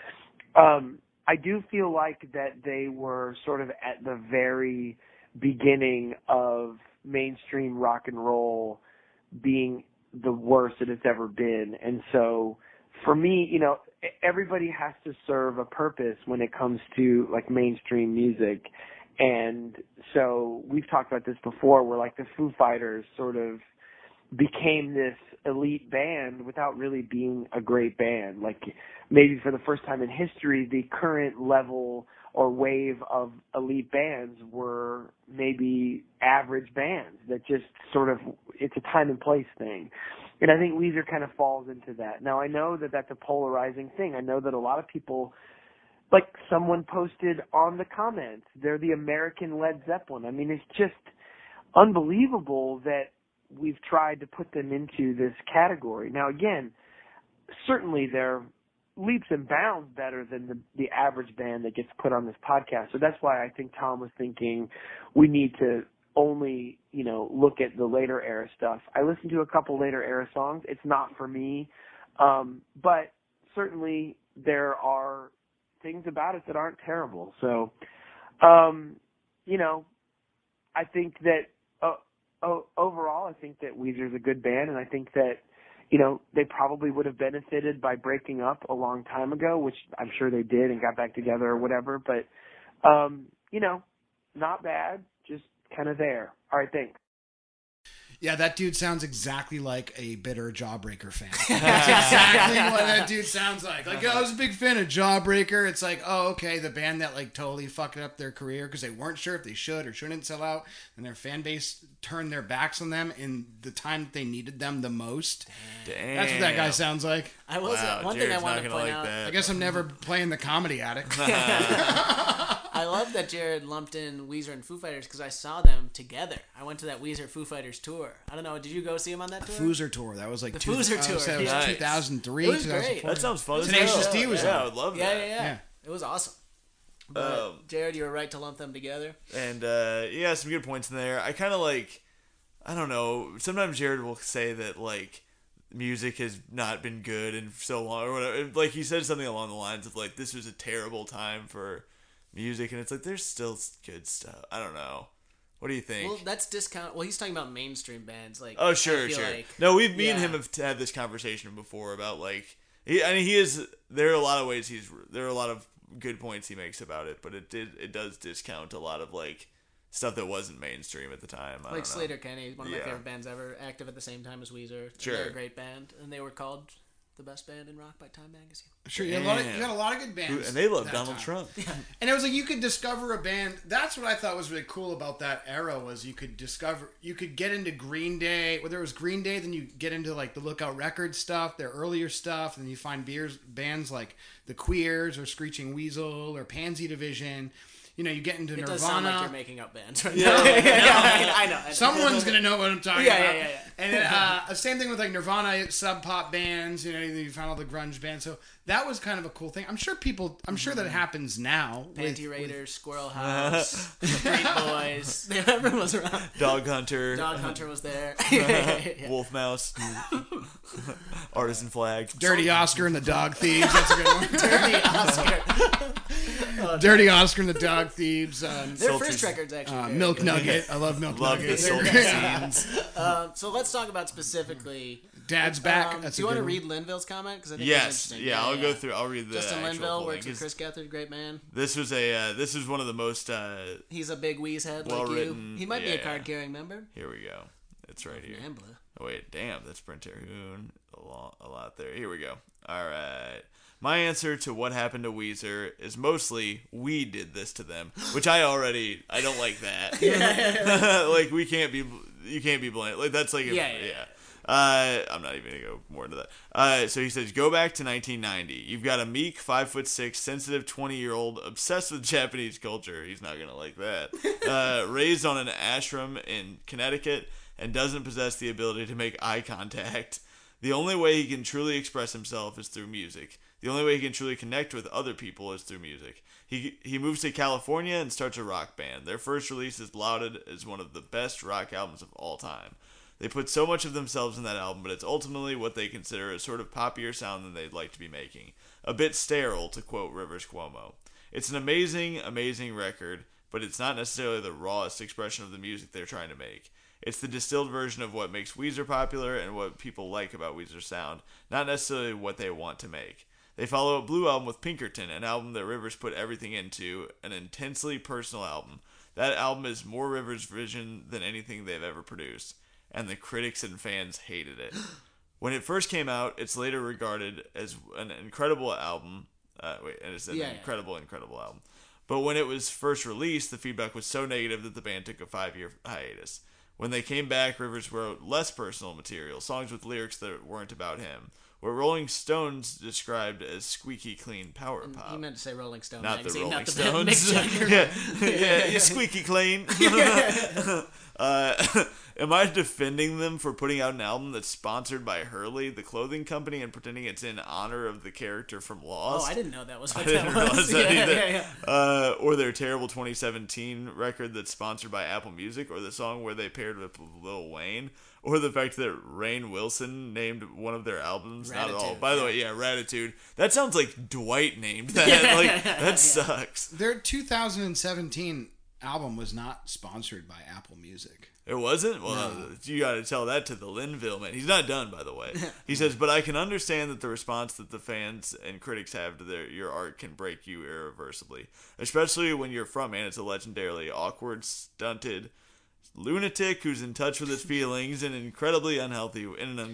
I do feel like that they were sort of at the very beginning of mainstream rock and roll being the worst that it's ever been. And so for me, everybody has to serve a purpose when it comes to mainstream music. And so we've talked about this before where the Foo Fighters sort of became this elite band without really being a great band. Maybe for the first time in history, the current level or wave of elite bands were maybe average bands that just sort of, it's a time and place thing. And I think Weezer kind of falls into that. Now, I know that that's a polarizing thing. I know that a lot of people, someone posted on the comments, they're the American Led Zeppelin. I mean, it's just unbelievable that we've tried to put them into this category. Now, again, certainly they're leaps and bounds better than the average band that gets put on this podcast. So that's why I think Tom was thinking we need to only, look at the later era stuff. I listened to a couple later era songs. It's not for me. But certainly there are things about it that aren't terrible. So, I think that overall, I think that Weezer's a good band, and I think that, they probably would have benefited by breaking up a long time ago, which I'm sure they did and got back together or whatever. But, not bad, just kind of there. All right, thanks. Yeah, that dude sounds exactly like a bitter Jawbreaker fan. That's exactly what that dude sounds like. I was a big fan of Jawbreaker. It's okay, the band that totally fucked up their career because they weren't sure if they should or shouldn't sell out, and their fan base turned their backs on them in the time that they needed them the most. Damn. That's what that guy sounds like. I was one thing I wanted to point out. that. I guess I'm never playing the Comedy Attic. I love that Jared lumped in Weezer and Foo Fighters because I saw them together. I went to that Weezer Foo Fighters tour. I don't know. Did you go see them on that tour? Foozer tour. That was The Foozer tour. That was Nice. 2003, It was great. 2004. That sounds fun. Tenacious D was yeah, on. I would love Yeah, that. yeah. It was awesome. But Jared, you were right to lump them together. And some good points in there. I kind of I don't know. Sometimes Jared will say that music has not been good in so long or whatever. He said something along the lines of this was a terrible time for music, and it's there's still good stuff. I don't know. What do you think? Well, that's discount. Well, he's talking about mainstream bands. Oh, sure. No, me and him have had this conversation before about he is. There are a lot of ways there are a lot of good points he makes about it, but it does discount a lot of stuff that wasn't mainstream at the time. I don't know. Slater Kenny, one of my favorite bands ever, active at the same time as Weezer. Sure. They're a great band, and they were called the best band in rock by Time Magazine. Sure, you got a lot of good bands. And they love that Donald time. Trump. And it was like you could discover a band. That's what I thought was really cool about that era was you could get into Green Day. Whether it was Green Day, then you get into like the Lookout Records stuff, their earlier stuff, and then you find bands like the Queers or Screeching Weasel or Pansy Division. You know, you get into Nirvana. It does sound like you're making up bands right Yeah. now. I know. Someone's gonna know what I'm talking about. Yeah. And then, same thing with like Nirvana, Sub Pop bands. You know, you found all the grunge bands. So that was kind of a cool thing. I'm sure that happens now. Panty Raiders, Squirrel House, Street Boys. Everyone was around. Dog Hunter. Dog Hunter was there. Wolf Mouse. Artisan Flag. Dirty Oscar and the Dog Thieves. That's a good one. Dirty Oscar. Dirty Oscar and the Dog Thieves. Their Sultry- first record's actually very Milk good. Nugget. I love Milk Love the Nugget. sultry scenes. So let's talk about specifically. Dad's back. That's do you a want to good read Linville's comment? Because I think Yes. it's interesting. Yeah, I'll go through. I'll read the Justin actual Linville whole works thing, with 'cause Chris Gethard, great man. This was one of the most. He's a big wheeze head like well-written, you. He might be yeah. a card carrying member. Here we go. It's right here. Nambla. Oh, wait, damn, that's Brent Terhune. A lot there. Here we go. All right. My answer to what happened to Weezer is mostly we did this to them, which I don't like that. Like you can't be blamed. Like that's like Yeah. I'm not even gonna go more into that. So he says, go back to 1990. You've got a meek, 5'6", sensitive 20-year-old obsessed with Japanese culture. He's not gonna like that. Raised on an ashram in Connecticut and doesn't possess the ability to make eye contact. The only way he can truly express himself is through music. The only way he can truly connect with other people is through music. He moves to California and starts a rock band. Their first release is lauded as one of the best rock albums of all time. They put so much of themselves in that album, but it's ultimately what they consider a sort of poppier sound than they'd like to be making. A bit sterile, to quote Rivers Cuomo. It's an amazing, amazing record, but it's not necessarily the rawest expression of the music they're trying to make. It's the distilled version of what makes Weezer popular and what people like about Weezer's sound, not necessarily what they want to make. They follow a Blue Album with Pinkerton, an album that Rivers put everything into, an intensely personal album. That album is more Rivers' vision than anything they've ever produced, and the critics and fans hated it. When it first came out, it's later regarded as an incredible album. Incredible album. But when it was first released, the feedback was so negative that the band took a 5-year hiatus. When they came back, Rivers wrote less personal material, songs with lyrics that weren't about him. What Rolling Stones described as squeaky clean power pop. He meant to say Rolling Stone Not magazine, the Rolling not the Stones. Mick Jagger. yeah, squeaky clean. Am I defending them for putting out an album that's sponsored by Hurley, the clothing company, and pretending it's in honor of the character from Lost? Oh, I didn't know that was I what didn't that realize was. that Yeah. either. Or their terrible 2017 record that's sponsored by Apple Music, or the song where they paired with Lil Wayne, or the fact that Rainn Wilson named one of their albums. Not at all. Ratitude, By the way, Ratitude. That sounds like Dwight named that. Like that sucks. Their 2017 album was not sponsored by Apple Music. It wasn't? Well, you got to tell that to the Linville man. He's not done, by the way. He says, but I can understand that the response that the fans and critics have to your art can break you irreversibly. Especially when your frontman is a legendarily awkward, stunted lunatic who's in touch with his feelings in an incredibly unhealthy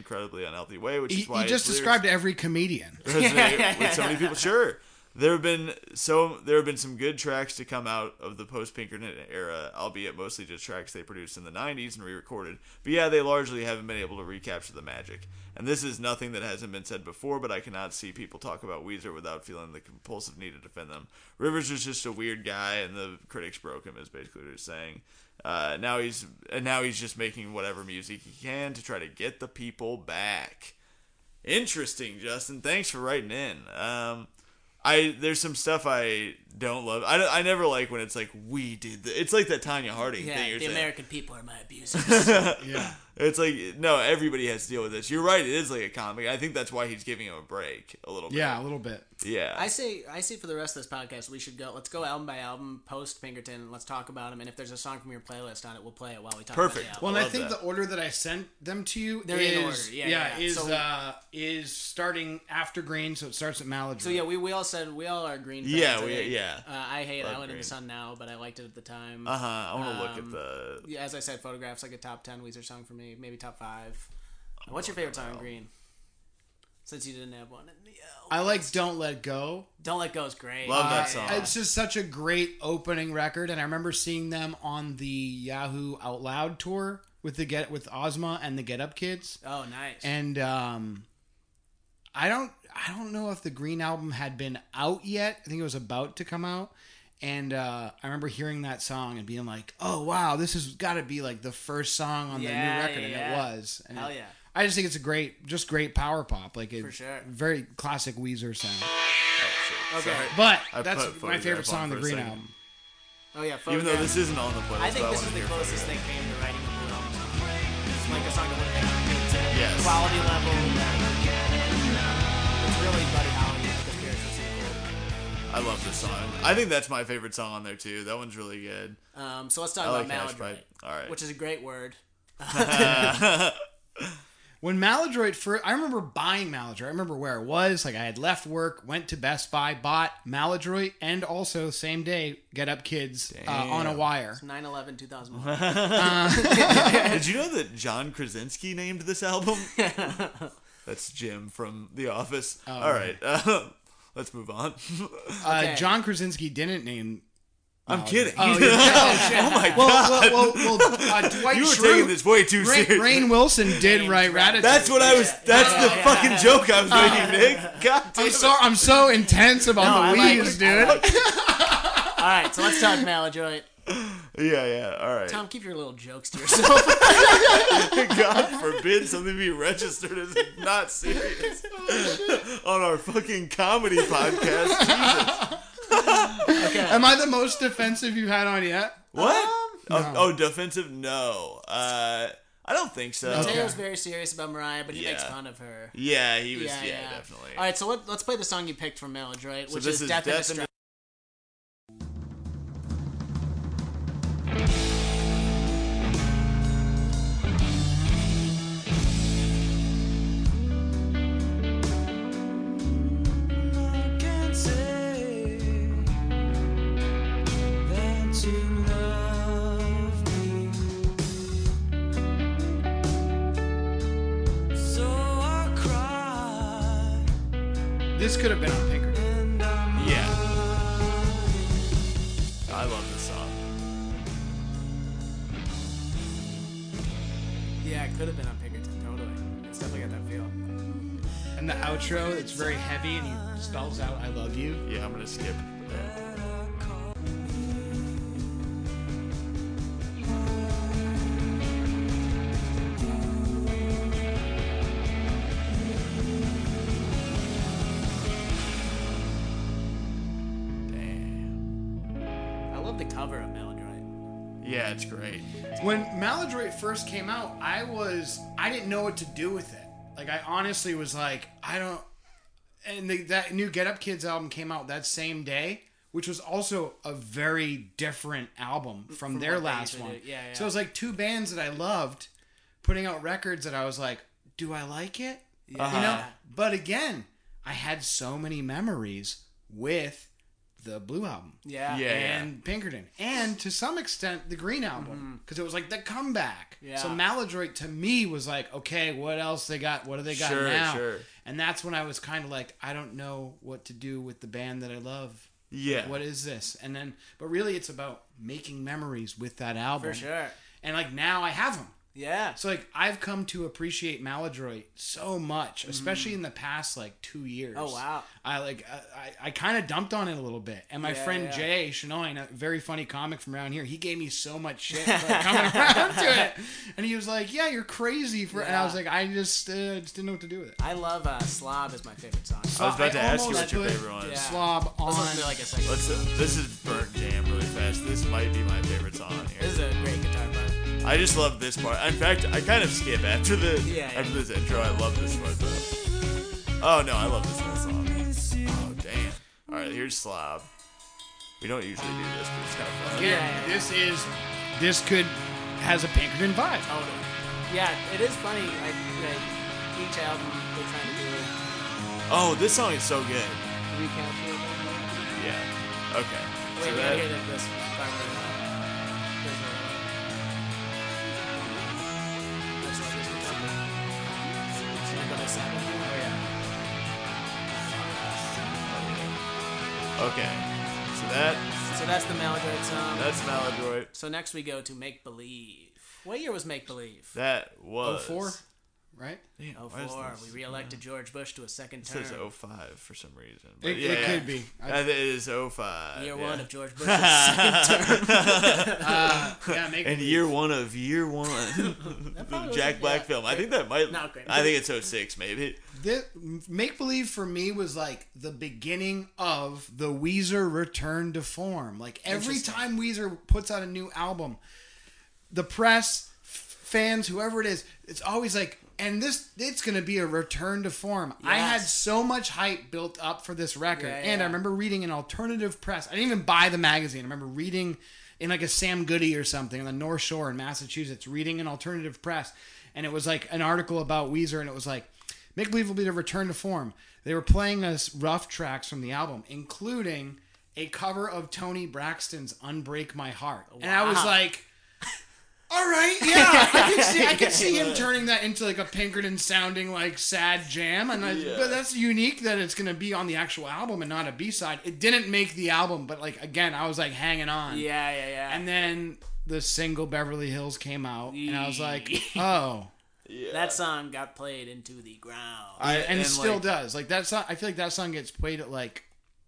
way, which is why You just described every comedian. resonate with so many people. Sure. There have been some good tracks to come out of the post-Pinkerton era, albeit mostly just tracks they produced in the 90s and re-recorded. But yeah, they largely haven't been able to recapture the magic. And this is nothing that hasn't been said before, but I cannot see people talk about Weezer without feeling the compulsive need to defend them. Rivers was just a weird guy, and the critics broke him, is basically what he's saying. Now he's just making whatever music he can to try to get the people back. Interesting, Justin. Thanks for writing in. There's some stuff I don't love. I never like when it's like we did. It's like that Tanya Harding thing. You're The saying. American people are my abusers. Yeah. It's like no, everybody has to deal with this. You're right. It is like a comic. I think that's why he's giving him a break a little bit. Yeah, a little bit. Yeah. I say for the rest of this podcast, we should let's go album by album, post Pinkerton, let's talk about them, and if there's a song from your playlist on it, we'll play it while we talk Perfect. about the album. Well, and I love think that. the order that I sent them to you They're in order. is starting after Green, so it starts at Maladra. So yeah, we all are Green fans. Yeah, I think. yeah. I hate Love Island in Green. the Sun now, but I liked it at the time. I want to look at the. Yeah, as I said, Photographs like a top 10 Weezer song for me, maybe top 5. What's your favorite song in Green? Since you didn't have one in the I like Don't Let Go. Don't Let Go is great. Love that song. It's just such a great opening record, and I remember seeing them on the Yahoo Out Loud tour with Ozma and the Get Up Kids. Oh, nice. And I don't know if the Green album had been out yet. I think it was about to come out. And I remember hearing that song and being like, "Oh wow, this has got to be like the first song on the new record," and it was. And Hell yeah! I just think it's a great power pop, like a For sure. very classic Weezer sound. Okay. But I that's put my favorite Photograph song on on the for a Green second. album. Oh yeah. Even though Photograph. this isn't on the playlist, I think but this is wanna the hear from closest you. they came to writing a Blue Album song. It's like a song that would have been Yes. quality level. It's really Buddy Holly with the spiritual sequel. I love this song. I think that's my favorite song on there too. That one's really good. So let's talk I about like Hash Maladroit, Pipe. All right. which is a great word. When Maladroit first, I remember buying Maladroit. I remember where it was. Like I had left work, went to Best Buy, bought Maladroit, and also same day Get Up Kids on a wire. 9/11/2001. Did you know that John Krasinski named this album? That's Jim from The Office. All right. Let's move on. Okay. John Krasinski didn't name. I'm kidding. Oh, you're Oh my god. well, Dwight You were Schrute, taking this way too seriously. Rainn Wilson did write Ratatouille. That's what I was. That's the fucking joke I was making, Nick. God damn it. I'm so intense about No, the I like Weez, it. dude. All right, so let's talk Maladroit. Yeah. All right. Tom, keep your little jokes to yourself. God forbid something be registered as not serious on our fucking comedy podcast. Jesus. Am I the most defensive you've had on yet? What? No. Oh, defensive? No. I don't think so. Mateo's very serious about Mariah, but he makes Yeah. fun of her. Yeah, he was. Yeah, definitely. All right, so let's play the song you picked from Maladroit, So which this is is Death and Death and Destruction. This could have been on Pinkerton. Yeah. I love this song. Yeah, it could have been on Pinkerton, totally. It's definitely got that feel. And the outro, it's very heavy, and he spells out "I love you." Yeah, I'm gonna skip that. I love the cover of Maladroit. Yeah, it's great. When Maladroit first came out, I didn't know what to do with it. Like I honestly was like, I don't. And that new Get Up Kids album came out that same day, which was also a very different album from their what they last usually one. do. Yeah. So it was like two bands that I loved putting out records that I was like, do I like it? Yeah. You know? But again, I had so many memories with the Blue album. Yeah. Yeah. And Pinkerton. And to some extent, the Green album. Because it was like the comeback. Yeah. So Maladroit to me was like, okay, what else they got? What do they got Sure, now? sure. And that's when I was kind of like, I don't know what to do with the band that I love. Yeah. What is this? And then, but really it's about making memories with that album. For sure. And like now I have them. Yeah. So like I've come to appreciate Maladroit so much, especially in the past like 2 years. Oh, wow. I kind of dumped on it a little bit, and my Yeah, friend yeah. Jay Shanoin, a very funny comic from around here, he gave me so much shit for coming around to it, and he was like, "Yeah, you're crazy for," and I was like, "I just didn't know what to do with it." I love Slob is my favorite song. I was about to ask you almost what your put favorite one is. Yeah. Slob on. Let's listen to like a second. This is Burnt Jam really fast. This might be my favorite song on This here. is a great guitar part. I just love this part. In fact, I kind of skip after after this intro. I love this part though. Oh no, I love this whole song. Oh damn. All right, here's Slob. We don't usually do this, but it's kind of fun. Again, this has a Pinkerton vibe. Totally. Yeah, it is funny. Like each album they're trying to do a Oh, this song is so good. recapture. Yeah. Okay. Wait, So we that, gotta hear this part right now. There's a- that's what this is. Should I go to 7? Oh yeah. Okay. So that's the Maladroit song. That's Maladroit. So next we go to Make Believe. What year was Make Believe? That was 04, right? Damn, why is 04. this- We re-elected George Bush to a second It term. says 05 for some reason. But It could be. It is 05. Year yeah. one of George Bush's second term. Yeah, make And year one of year one. The probably Jack was- Black yeah. film. I think that might. Not great. I think it's 06 maybe. This, Make Believe for me was like the beginning of the Weezer return to form. Like every time Weezer puts out a new album, the press, fans, whoever it is, it's always like, and it's going to be a return to form. I had so much hype built up for this record. And I remember reading an alternative press. I didn't even buy the magazine. I remember reading in like a Sam Goody or something on the North Shore in Massachusetts, reading an alternative press. And it was like an article about Weezer, and it was like, Make Believe will be the return to form. They were playing us rough tracks from the album, including a cover of Tony Braxton's "Unbreak My Heart," and I was like, "All right, yeah, I could see him turning that into like a Pinkerton sounding like sad jam." And but that's unique that it's gonna be on the actual album and not a B-side. It didn't make the album, but like again, I was like hanging on. Yeah. And then the single Beverly Hills came out, and I was like, oh. Yeah. That song got played into the ground. And it still does. Like that song, I feel like that song gets played at like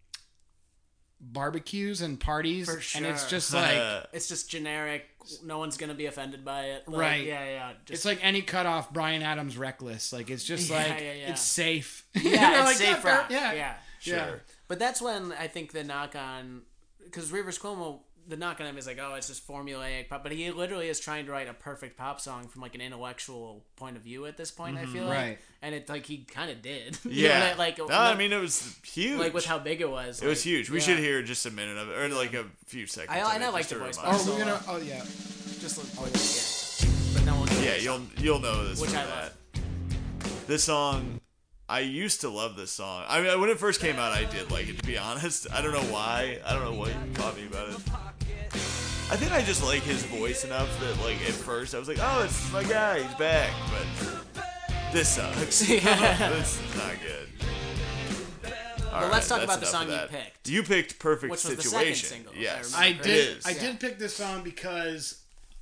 barbecues and parties, For sure. and it's just like It's just generic. No one's gonna be offended by it. Like, right. Yeah. It's like any cut off Bryan Adams Reckless. Like it's just like it's safe. Yeah, You know, it's like safe that, rock. Yeah. Sure. But that's when I think the knock on, because Rivers Cuomo, the knock on him is like, oh, it's just formulaic pop. But he literally is trying to write a perfect pop song from like an intellectual point of view at this point. I feel like, Right. And it like he kind of did. Yeah. You know, like No, I mean, it was huge. like with how big it was. It was huge. We should hear just a minute of it, or like a few seconds. I of it, like just the to voice remind box. us. Oh, we're gonna. Oh yeah. just yeah. But no one. Yeah, you'll know this. Which from I that. love. This song, I used to love this song. I mean, when it first came out, I did like it. To be honest, I don't know why. I don't know what caught me about it. I think I just like his voice enough that, like, at first I was like, "Oh, it's my guy. He's back." But this sucks. This is not good. Well, let's talk about the song you picked. You picked "Perfect Which was the Situation." second single, Yes, I It did. is. I did pick this song because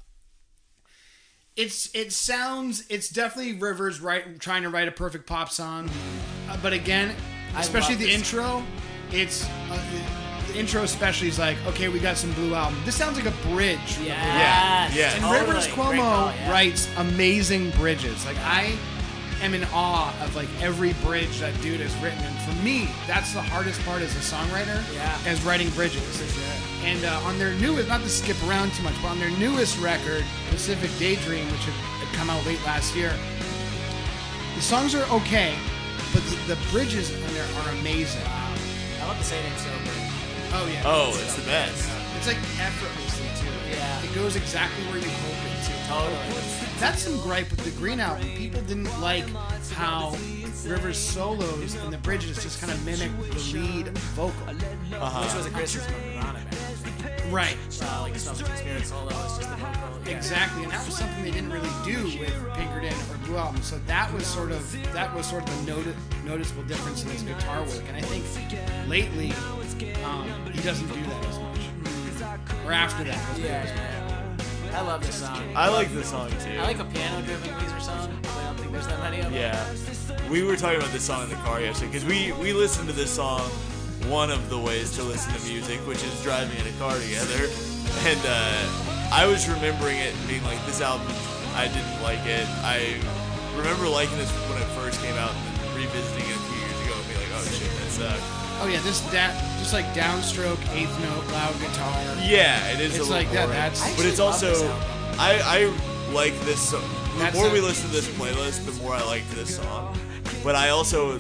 it sounds. It's definitely Rivers trying to write a perfect pop song, but again, especially the intro, it's. The intro especially is like, okay, we got some Blue Album. This sounds like a bridge. Yes, Yeah. And totally. Rivers Great Cuomo call, yeah. writes amazing bridges. Like I am in awe of like every bridge that dude has written. And for me, that's the hardest part as a songwriter. Yeah. As writing bridges. And on their newest, not to skip around too much, but on their newest record, Pacific Daydream, which had come out late last year, the songs are okay, but the bridges on there are amazing. I love the Say It Ain't Sober. Oh yeah. Oh, it's the best. It's like effortlessly too. Yeah. It goes exactly where you hope it to. Totally. That's some gripe with the Green Album. People didn't like how Rivers' solos and the bridges just kind of mimic the lead vocal. Which was a criticism of Nirvana, man. Right. Like Smells Like Teen Spirit solo is just the vocal. Yeah. Exactly, and that was something they didn't really do with Pinkerton or Blue Album. So that was sort of the noticeable difference in his guitar work. And I think lately he doesn't do that as much. Or after that. Yeah. I love this song. I like this song too. I like a piano-driven Weezer song. I don't think there's that many of them. Yeah, we were talking about this song in the car yesterday because we listened to this song one of the ways to listen to music, which is driving in a car together. And I was remembering it and being like, this album, I didn't like it. I remember liking this when it first came out and then revisiting it a few years ago and being like, oh shit, that sucked. Oh yeah, just like downstroke, eighth note, loud guitar. Yeah, it is. It's a little like that. boring. That's But it's love also, this album. I like this song. The That's more we a- listen to this playlist, the more I like this song. But I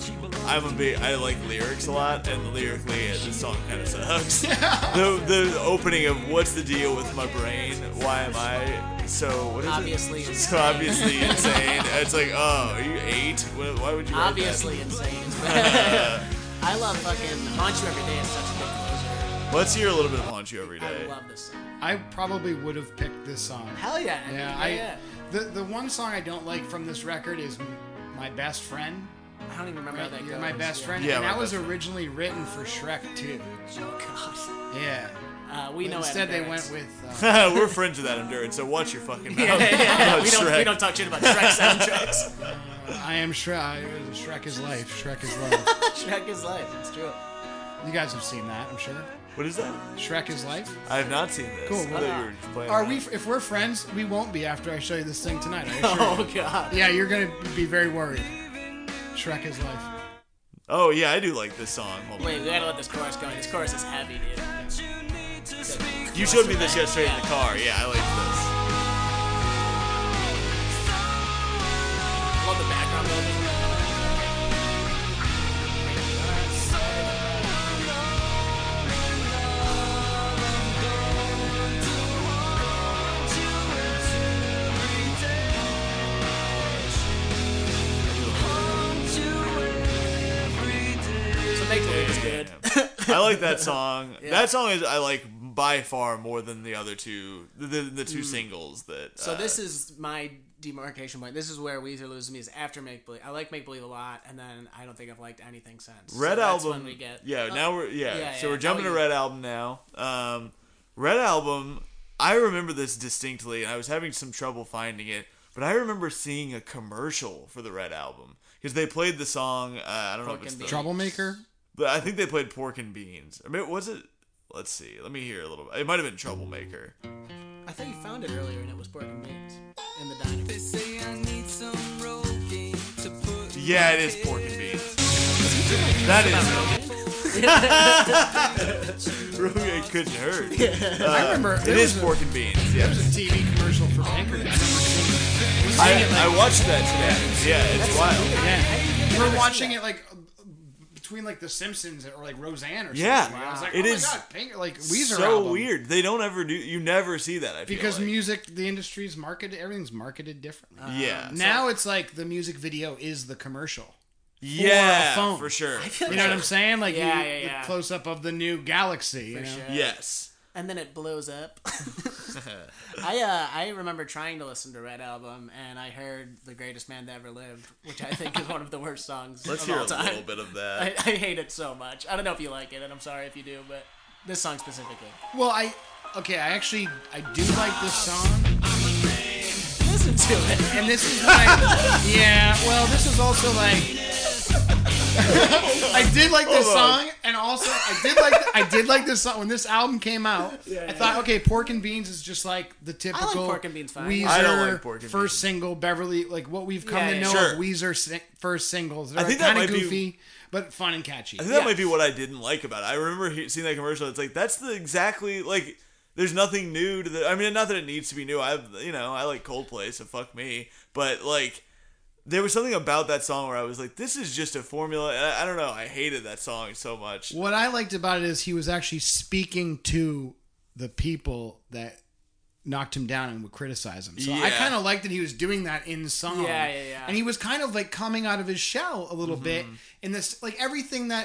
like lyrics a lot, and lyrically, this song kind of sucks. The opening of "What's the deal with my brain? Why am I so what is Obviously it? insane. So obviously insane." It's like, oh, are you 8? Why would you? write Obviously insane. I love fucking Haunt You Every Day. It's such a good closer. That? Let's hear a little bit of "Haunt You Every I Day." love this song. I probably would have picked this song. Hell yeah. Yeah, the one song I don't like from this record is My Best Friend. I don't even remember how that You're goes. my best friend. Yeah, and My that was Best Friend. originally written for Shrek too. Oh, Yeah. God. We know Instead, they Adam went Duritz. with. We're friends with Adam Duritz, so watch your fucking mouth. Yeah. about We Shrek. don't talk shit about Shrek soundtracks. I am Shrek. Shrek is life. Shrek is life. Shrek is life. It's true. You guys have seen that, I'm sure. What is that? Shrek is life. I have not seen this. Cool. I thought you were just playing Are around. we? If we're friends, we won't be after I show you this thing tonight. I assure Oh you. God. Yeah, you're gonna be very worried. Shrek is life. Oh yeah, I do like this song. Hold on. Wait, we gotta let this chorus go. This chorus is heavy, dude. You showed me this yesterday in the car. Yeah, I like this. I love the background vocals. So Make Believe is good. I like that song. Yeah. That song is I like by far more than the other two, the two singles that. So this is my demarcation point. This is where Weezer loses me, is after Make Believe. I like Make Believe a lot, and then I don't think I've liked anything since. Red So that's Album. when we get, yeah, now we're yeah, So yeah. we're jumping Oh, to yeah. Red Album now. Red Album. I remember this distinctly, and I was having some trouble finding it. But I remember seeing a commercial for the Red Album because they played the song. I don't know if Pork it's and the Beans. Troublemaker. But I think they played Pork and Beans. I mean, was it? Let's see. Let me hear a little bit. It might have been Troublemaker. I thought you found it earlier, and it was Pork and Beans in the diner. Yeah, it is Pork and Beans. That is. Rogaine couldn't hurt. I remember It is Pork and Beans. There Yeah. was a TV commercial for Banker. I watched that today. Yeah, it's wild. Yeah. We were watching it like between like The Simpsons or like Roseanne or something. Yeah. I was like, It oh is my god, Banker, like Weezer So album. weird. They don't ever do. You never see that. I feel Because like. music, the industry's marketed, everything's marketed differently. Yeah. Now it's like the music video is the commercial. Yeah, phone. for sure. You know what I'm saying? Like Yeah, you, yeah, yeah. the close up of the new Galaxy. You know? sure. Yes. And then it blows up. I remember trying to listen to Red Album, and I heard "The Greatest Man That Ever Lived," which I think is one of the worst songs Let's of hear all a time. little bit of that. I hate it so much. I don't know if you like it, and I'm sorry if you do, but this song specifically. Well, I do like this song, Listen to it. and this is like, yeah. Well, this is also like. I did like this Hold on. song, and also I did like this song when this album came out. I thought, okay, Pork and Beans is just like the typical Pork and Beans fine. Weezer I don't like Pork and first Beans. single, Beverly, like what we've come Yeah, to yeah. know Sure. of Weezer first singles. They're I think that kind of might be- goofy, but fun and catchy. I think that might be what I didn't like about it. I remember seeing that commercial. It's like that's the exactly like. There's nothing new to the. I mean, not that it needs to be new. I like Coldplay, so fuck me. But like, there was something about that song where I was like, this is just a formula. And I don't know. I hated that song so much. What I liked about it is he was actually speaking to the people that knocked him down and would criticize him. So I Yeah. kind of liked that he was doing that in song. Yeah, yeah, yeah. And he was kind of like coming out of his shell a little bit in this, like everything that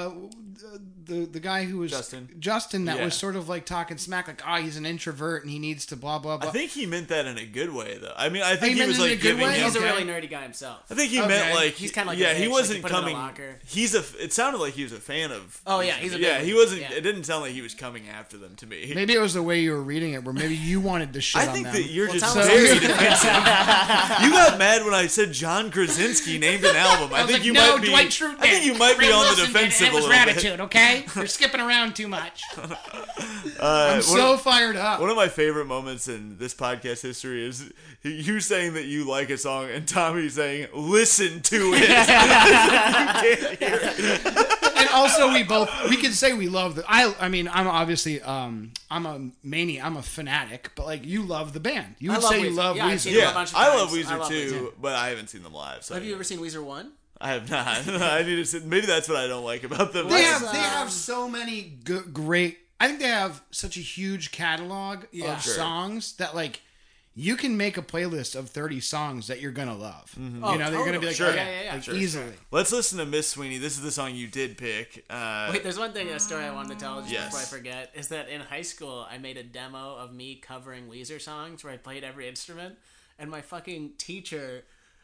the guy who was Justin. that Yeah. was sort of like talking smack, like he's an introvert and he needs to blah blah blah. I think he meant that in a good way, though. I mean, I think he he meant was it in like a good giving way? him. He's a Okay. really nerdy guy himself. I think he Okay. meant like He's kinda like yeah, a he bitch, wasn't like you put him in coming. a locker. It sounded like he was a fan of. Oh, yeah, he's a big yeah. one. He wasn't. Yeah. It didn't sound like he was coming after them to me. maybe it was the way you were reading it, where maybe you wanted to shit I on think them. that you're just tell us- very defensive. You got mad when I said John Krasinski named an album. I was think like, you no, might be. Dwight Schrute I think did. you might be Ray on the Wilson did, and defensive it was a little Ratatouille, bit. okay? You're skipping around too much. I'm I'm so fired up. One of my favorite moments in this podcast history is you saying that you like a song and Tommy saying, "Listen to it." You can't hear it. And also, we could say we love the. I mean, I'm obviously I'm a fanatic, but like you love the band. You I would love say you Weezer. love Yeah, I've Weezer. seen them a Yeah, bunch of I love times. I Weezer love too, but I haven't seen them live. So Have you ever seen Weezer 1? I have not. I need to. Maybe that's what I don't like about them. They What's, have so many great. I think they have such a huge catalog Yeah. of Sure. songs that like you can make a playlist of 30 songs that you're gonna love. Oh, You know, they're gonna be totally. like, Sure. oh, Yeah. like Sure, easily. Let's listen to Miss Sweeney. This is the song you did pick. Wait, there's one thing, a story I wanted to tell just Yes. before I forget, is that in high school, I made a demo of me covering Weezer songs where I played every instrument, and my fucking teacher,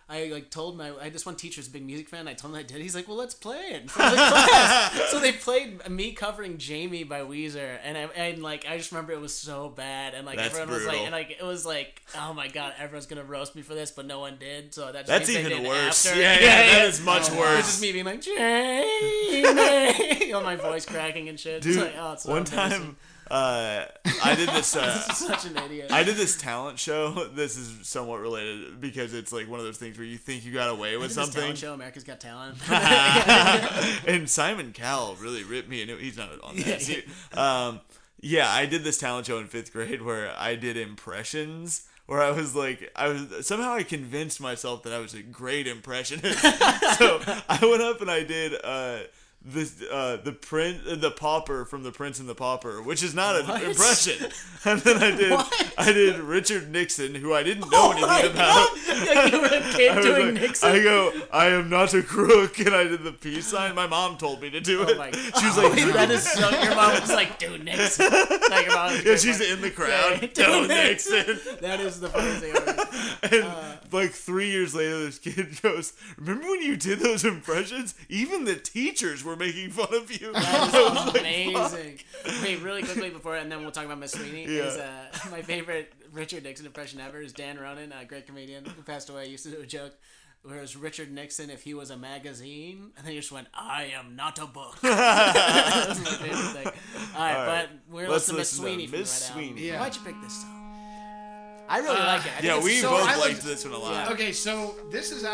I like told I had this one teacher who's a big music fan. I told him I did. He's like, well, let's play it in front of the class. So they played me covering Jamie by Weezer, and I just remember it was so bad, and like That's everyone brutal. was like, and like it was like, oh my god, everyone's gonna roast me for this, but no one did. So that's even worse. After. Yeah, that is much worse. It's just me being like Jamie, on my voice cracking and shit. Dude, It's like, oh, it's so one embarrassing. time I did this. Such an idiot. I did this talent show. This is somewhat related because it's like one of those things where you think you got away with This something. talent show, America's Got Talent. And Simon Cowell really ripped me, and he's not on that. Yeah, I did this talent show in 5th grade where I did impressions. Where I was somehow I convinced myself that I was a great impressionist. So I went up and I did the Pauper from The Prince and the Pauper, which is not an impression. And then I did Richard Nixon, who I didn't know anything about. Like you were a kid doing Nixon. I go, I am not a crook, and I did the peace sign. My mom told me to do it. My God. She was like, that is so. Your mom was like, "Dude, Nixon." Like your mom was yeah, she's in the crowd. Yeah, Do Nixon. That is the funniest thing ever. And like 3 years later, this kid goes, "Remember when you did those impressions? Even the teachers were making fun of you." That is amazing. Wait, really quickly before, and then we'll talk about Miss Sweeney. Yeah. Is my favorite Richard Nixon impression ever is Dan Ronan, a great comedian who passed away. Used to do a joke where it was Richard Nixon if he was a magazine, and then he just went, "I am not a book." That was my favorite thing. All right, but we're listening to Miss Sweeney from the Red Album. Yeah. Why'd you pick this song? I really like it. I think Yeah, it's we so- both I liked liked- this one a lot. Yeah. Okay, so this was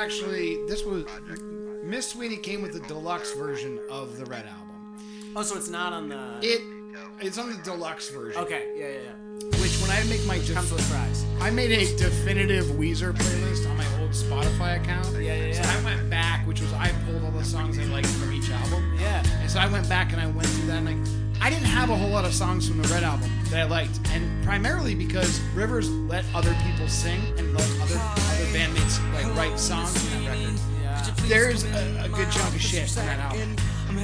Miss Sweeney came with the deluxe version of the Red Album. Oh, so it's not on the. It's on the deluxe version. Okay, yeah. Which when I make my Comes with fries. I made a definitive Weezer playlist on my old Spotify account. Yeah. So I went back, I pulled all the songs I liked from each album. Yeah. And so I went back and I went through that, and I didn't have a whole lot of songs from the Red Album that I liked, and primarily because Rivers let other people sing and let other bandmates like write songs on that record. Yeah. There's a good chunk of shit on that album.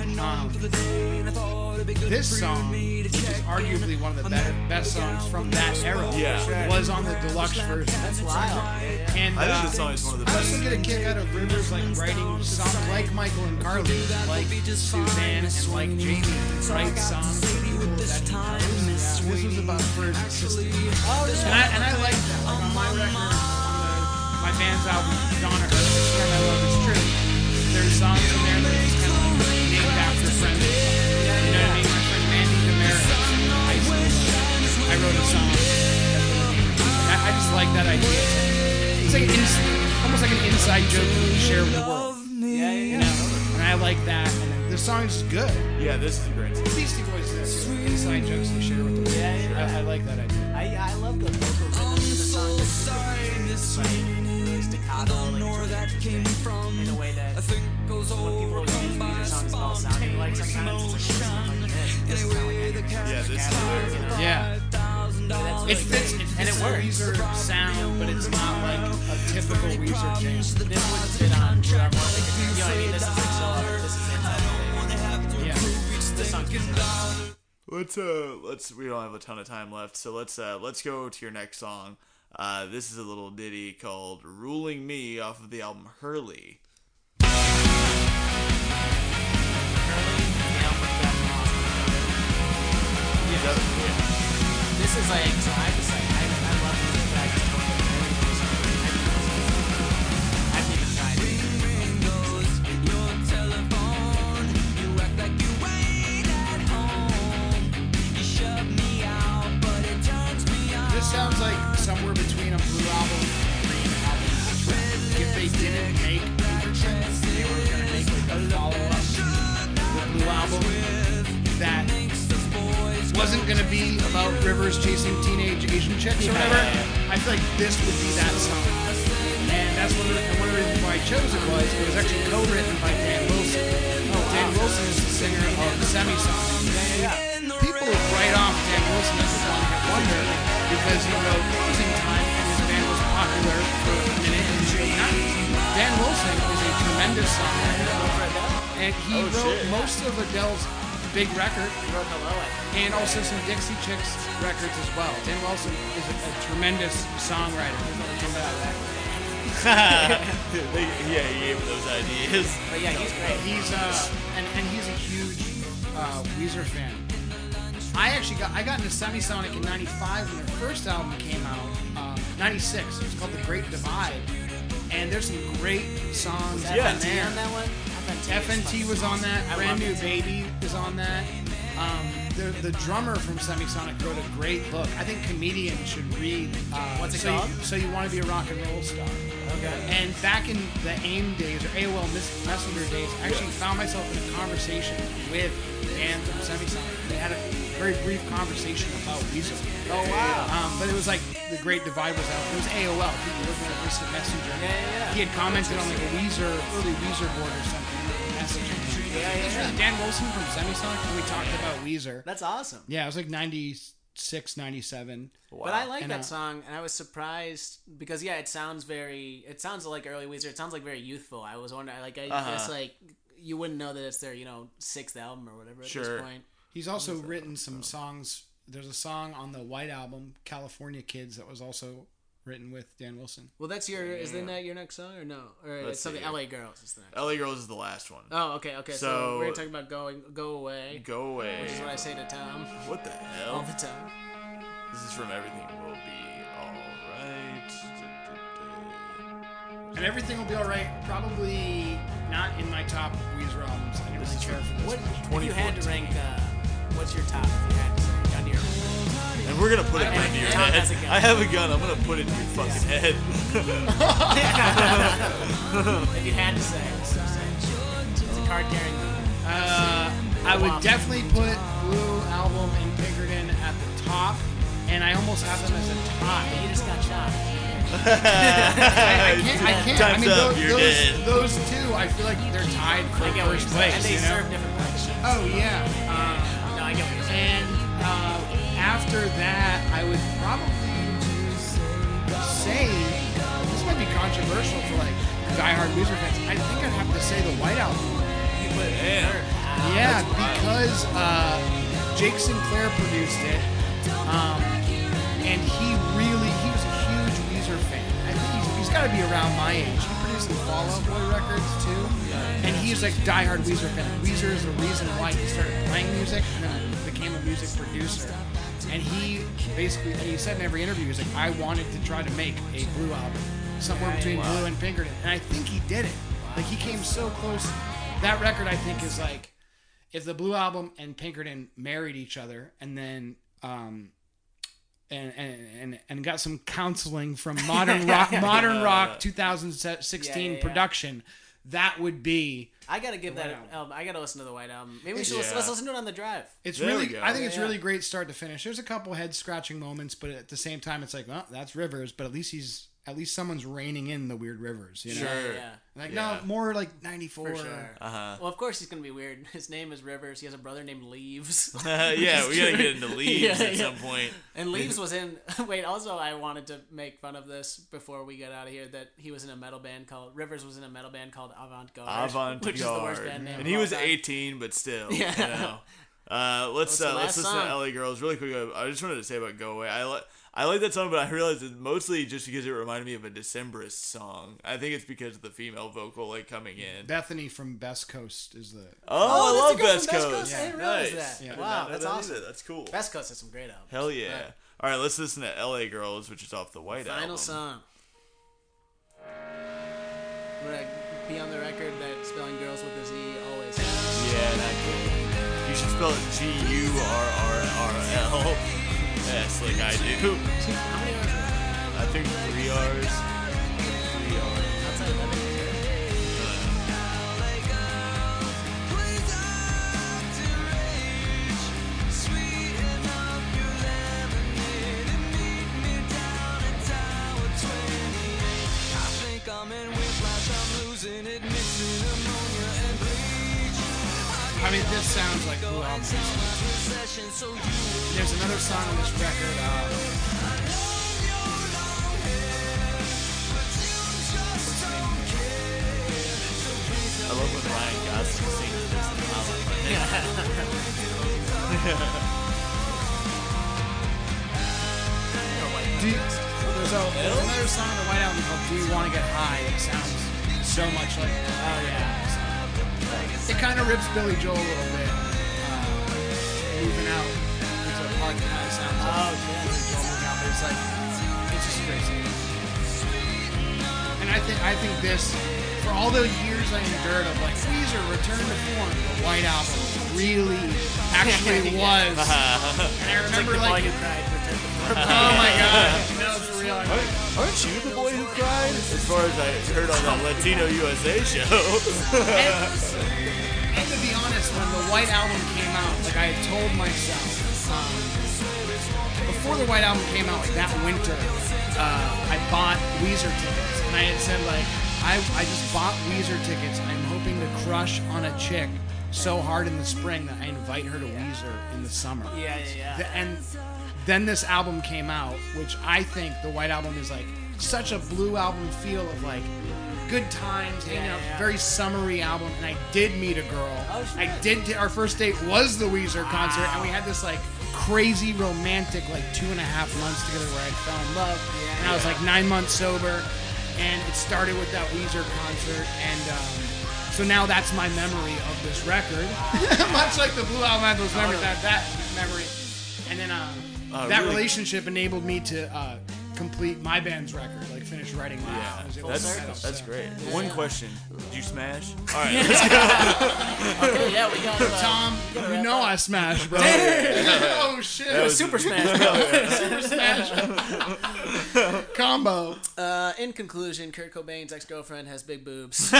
This song, which is arguably one of the best songs from that era, Yeah. was on the deluxe version. That's wild. And I think this song is one of the I best. also get a kick out of Rivers like writing songs like Michael and Carly, like Suzanne and like Jamie, write songs for people that he knows. This was about for his assistant. And I like that. Like on my record, on my band's album, Donna Hurt, Swear My Love Is True, there's songs in there that is kind of like named after friends. You know what I mean? My friend Mandy Damaris in high school, I wrote a song. I just like that idea. It's like almost like an inside joke that you share with the world. Yeah. You know? And I like that. And the song is good. Yeah, this is a great song. Beastie Boys is inside jokes they share with the world. Yeah. I like that idea. I love the vocal rhythm of the song. It's like really staccato, like in a way that when people use Weezer songs all sounding like sometimes it's like this is kind of like Yeah, this is weird. Yeah. It fits and it the works. Weezer sound, but it's not like a typical Weezer jam. This wouldn't fit on Blue Album. You know what I mean? This is like solo. This is inside. Yeah. This song. Let's we don't have a ton of time left, so let's go to your next song. This is a little ditty called "Ruling Me" off of the album Hurley. This is like, so I just like, I love music, but I just don't know I haven't even tried This sounds like somewhere between a Blue Album and a Green Album track. If they didn't make Paper Trails, they were going to make like a follow-up to the Blue Album that wasn't going to be about Rivers chasing teenage Asian chicks or whatever. I feel like this would be that song. And that's one of the reasons why I chose it was actually co-written by Dan Wilson. Dan Wilson is the singer of the Semi-Song. People write off Dan Wilson as a one-hit wonder because he wrote Closing Time and his band was popular for a minute in the 90s. Dan Wilson is a tremendous songwriter, and he wrote most of Adele's big record, and also some Dixie Chicks records as well. Dan Wilson is a tremendous songwriter. He gave me those ideas. But yeah, he's great. He's and he's a huge Weezer fan. I got into Semisonic in '95 when their first album came out. '96. It was called The Great Divide, and there's some great songs on FNT there. on that one? FNT was on that. I Brand love New it. Baby is on that. The drummer from Semisonic wrote a great book. I think comedians should read. What's it so called? So You Want to Be a Rock and Roll Star. Okay. And back in the AIM days, or AOL Messenger days, I actually found myself in a conversation with Dan from Semisonic. They had a very brief conversation about Weezer. Oh, wow. But it was like The Great Divide was out. It was AOL. People living on Instant Messenger. Yeah. He had commented on like a early Weezer board or something. Messaging. Yeah. Dan Wilson from Semisonic, and we talked about Weezer. That's awesome. Yeah, it was like 96, 97. Wow. But I like And, that song, and I was surprised because it sounds like early Weezer. It sounds like very youthful. I was wondering, I guess like you wouldn't know that it's their 6th album or whatever at this point. He's also written some songs. There's a song on the White Album, California Kids, that was also written with Dan Wilson. Well, isn't that your next song or no? Or Let's it's something see. LA Girls is the next. LA Girls is the last one. Oh, okay. So So- we're talking about Go Away. Go away. Which is what I say to Tom What the all hell? the time. This is from Everything Will Be Alright. And Everything Will Be Alright, probably not in my top Weezer albums. I didn't really care for this. What if you had to rank? What's your top? If you had to say, gun to your And we're gonna put a gun to your Tom head. has a gun. I have a gun. I'm gonna put it in your fucking head. If you had to say, it's a card carrying. I would definitely put Blue Album and Pinkerton at the top, and I almost have them as a tie. You just got shot. I can't. Time's up, you're dead. Those two, I feel like they're tied for I get what you're first saying. place. And they you know? serve different functions. Oh yeah. No, I get what you're saying. And after that, I would probably say this might be controversial for like diehard Weezer fans. I think I'd have to say the White Album. You put it Damn. third. Yeah, because Jake Sinclair produced it, and he was a huge Weezer fan. I think he's got to be around my age. He produced the Fall Out Boy records too, and he's like diehard Weezer fan. Weezer is the reason why he started playing music and then became a music producer. And he basically, he said in every interview, he's like, I wanted to try to make a Blue album, somewhere between Blue and Pinkerton, and I think he did it. Like he came so close. That record, I think, is like if the Blue Album and Pinkerton married each other, and then and got some counseling from Modern Rock 2016 Yeah. production, that would be. I gotta give that White Album. album. I gotta listen to the White Album. Maybe we should Yeah. let's listen to it on the drive. It's There we really, go. I think it's Yeah. really great start to finish. There's a couple head scratching moments, but at the same time, it's like, well, that's Rivers, but at least someone's reining in the weird Rivers, you know? Sure. Yeah. Like Yeah. no, more like 94. For sure. Uh-huh. Well, of course he's gonna be weird. His name is Rivers. He has a brother named Leaves. Yeah, we gotta get into Leaves Yeah, at yeah. some point. And Leaves was in. Wait, also I wanted to make fun of this before we get out of here. That he was in a metal band called Rivers was in a metal band called Avant Garde. Which is the worst band name. And of he all was time. 18, but still. Yeah. You know. Let's What's the last listen song? to LA Girls really quick. I just wanted to say about Go Away. I like that song, but I realized it's mostly just because it reminded me of a Decemberist song. I think it's because of the female vocal like coming in. Bethany from Best Coast is the. Oh, I that's love the girl Best from Best Coast. Coast? I didn't realize Nice. that. Yeah. I did Wow, not know that's that awesome. either. That's cool. Best Coast has some great albums. Hell yeah. Right. All right, let's listen to LA Girls, which is off the White Album. Final song. I'm gonna be on the record that spelling girls with a Z always helps. Yeah, not good. You should spell it Gurrrl. Yes, like I do. How many hours? I think 3 R's. 3 R's. Outside of that. I mean, this sounds like Blue Album. There's another song on this record. I love when Ryan Gosling sings this in Holland. There's So there's another song on the White Album called "Do You Want to Get High?" It sounds so much like. Oh yeah. It kind of rips Billy Joel a little bit. Moving out. There's a part that kind of sounds like Billy Joel moving out, but it's like it's just crazy. And I think this, for all the years I endured of like Weezer return to form, the White Album really actually was. And I remember like. Oh my god! No, for real. Aren't you the boy who cried? As far as I heard on that Latino USA show. And to be honest, when the White Album came out, like I had told myself, before the White Album came out, like that winter, I bought Weezer tickets, and I had said like, I just bought Weezer tickets. I'm hoping to crush on a chick so hard in the spring that I invite her to Weezer in the summer. Yeah. And then this album came out, which I think the White Album is like such a Blue Album feel of like good times, hanging out, very summery album. And I did meet a girl. Our first date was the Weezer concert, and we had this like crazy romantic like 2.5 months together where I fell in love. And I was like 9 months sober, and it started with that Weezer concert, and so now that's my memory of this record. Much like the Blue Album had those memories, that memory. And then that really? Relationship enabled me to complete my band's record, like finish writing my That's great. One question: did you smash? All right, let's go. Okay, yeah, we got Tom. You know I smashed, bro. Oh shit! It was Super Smash, bro. Super Smash combo. In conclusion, Kurt Cobain's ex-girlfriend has big boobs.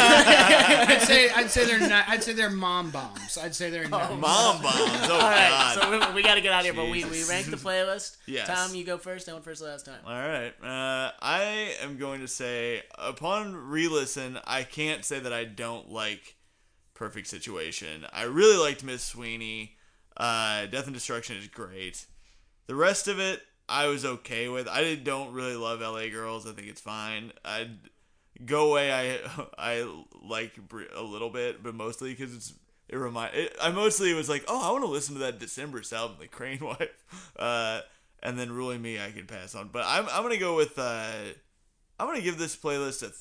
I'd say they're not. I'd say they're mom bombs. I'd say they're mom bombs. Oh All god. Right, so we got to get out of here, but we ranked the playlist. Yes. Tom, you go first. I went first last time. All right. I am going to say, upon re-listen, I can't say that I don't like Perfect Situation. I really liked Miss Sweeney. Death and Destruction is great. The rest of it, I was okay with. I don't really love LA Girls. I think it's fine. Go Away, I like a little bit, but mostly because I mostly was like, oh, I want to listen to that December's album, The Crane Wife. And then Ruling Me, I could pass on. But I'm going to go with, I'm going to give this playlist a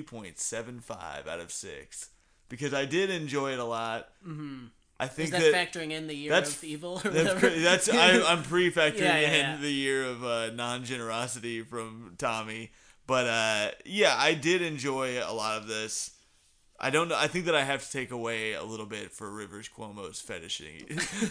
3.75 out of 6. Because I did enjoy it a lot. Mm-hmm. I think is that factoring in the year of evil or whatever? I'm pre-factoring in the year of non-generosity from Tommy. But, I did enjoy a lot of this. I don't know. I think that I have to take away a little bit for Rivers Cuomo's fetishizing.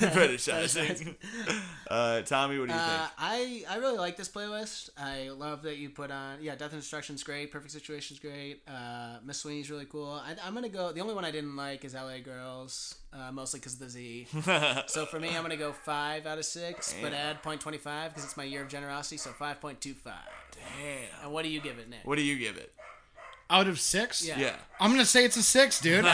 Tommy, what do you think? I really like this playlist. I love that you put on Death and Destruction's great, Perfect Situation's great, Miss Sweeney's really cool. I'm gonna go. The only one I didn't like is LA Girls, mostly because of the Z. So for me, I'm gonna go 5 out of 6, but add 0.25 because it's my year of generosity. So 5.25. Damn. And what do you give it, Nick? What do you give it? Out of 6? Yeah. I'm going to say it's a 6, dude.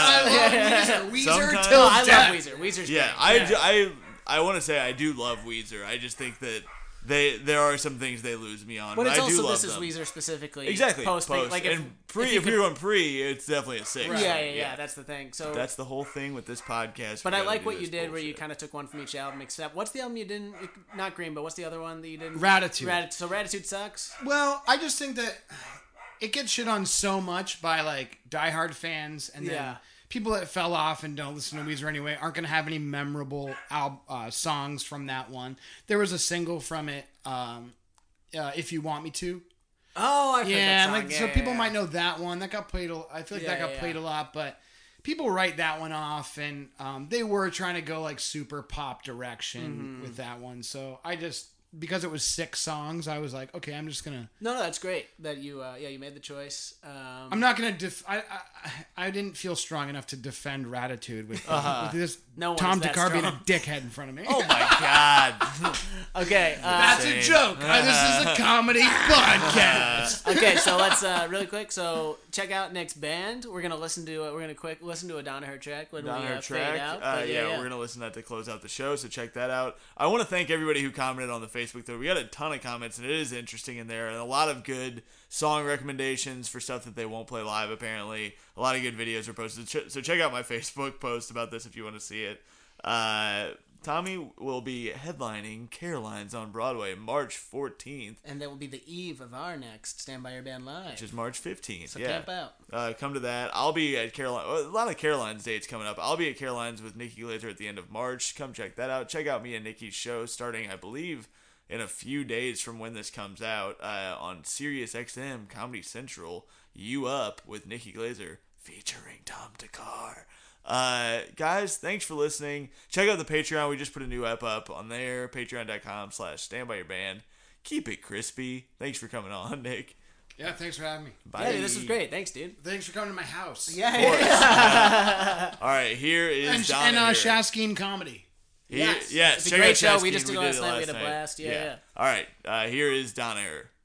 I love Weezer. Weezer till I death. love Weezer. Weezer's great. I want to say I do love Weezer. I just think that there are some things they lose me on. But it's I also do love this them. is Weezer specifically. Exactly. Post. Like if you're going pre, it's definitely a 6. Right. Yeah. That's the thing. So that's the whole thing with this podcast. But I like what you did, where you kind of took one from each album. Except, what's the album you didn't? Not Green, but what's the other one that you didn't? Raditude. So Raditude sucks. Well, I just think that it gets shit on so much by like diehard fans, and then people that fell off and don't listen to Weezer anyway aren't going to have any memorable songs from that one. There was a single from it, If You Want Me To. Oh, I've heard that song. So people might know that one. That got played. I feel like that got played a lot, but people write that one off, and they were trying to go like super pop direction with that one. So I just, because it was 6 songs, I was like, okay, I'm just gonna. No, that's great that you you made the choice. I'm not gonna I didn't feel strong enough to defend Raditude with this Tom DeCar being a dickhead in front of me. Oh my god. Okay, that's a joke. This is a comedy podcast. Okay, so let's really quick. So check out Nick's band. We're gonna listen to a Danaher track when we fade out. We're gonna listen to that to close out the show. So check that out. I want to thank everybody who commented on the Facebook thread. We got a ton of comments, and it is interesting in there, and a lot of good song recommendations for stuff that they won't play live. Apparently, a lot of good videos were posted. So check out my Facebook post about this if you want to see it. Tommy will be headlining Caroline's on Broadway March 14th. And that will be the eve of our next Stand By Your Band Live. Which is March 15th. So camp out. Come to that. I'll be at Caroline. A lot of Caroline's dates coming up. I'll be at Caroline's with Nikki Glazer at the end of March. Come check that out. Check out me and Nikki's show starting, I believe, in a few days from when this comes out on Sirius XM Comedy Central. You Up with Nikki Glazer featuring Tom Takar. Guys, thanks for listening. Check out the Patreon. We just put a new ep up on there. Patreon.com/standbyyourband. Keep it crispy. Thanks for coming on, Nick. Yeah, thanks for having me. Bye. Yeah, dude, this was great. Thanks, dude. Thanks for coming to my house. Yeah. All right, here is Donna. And here. Shaskeen Comedy. Yes, It's a check great out show. Chesky. We just did it last night. We had a night. blast. Yeah. All right, here is Donna.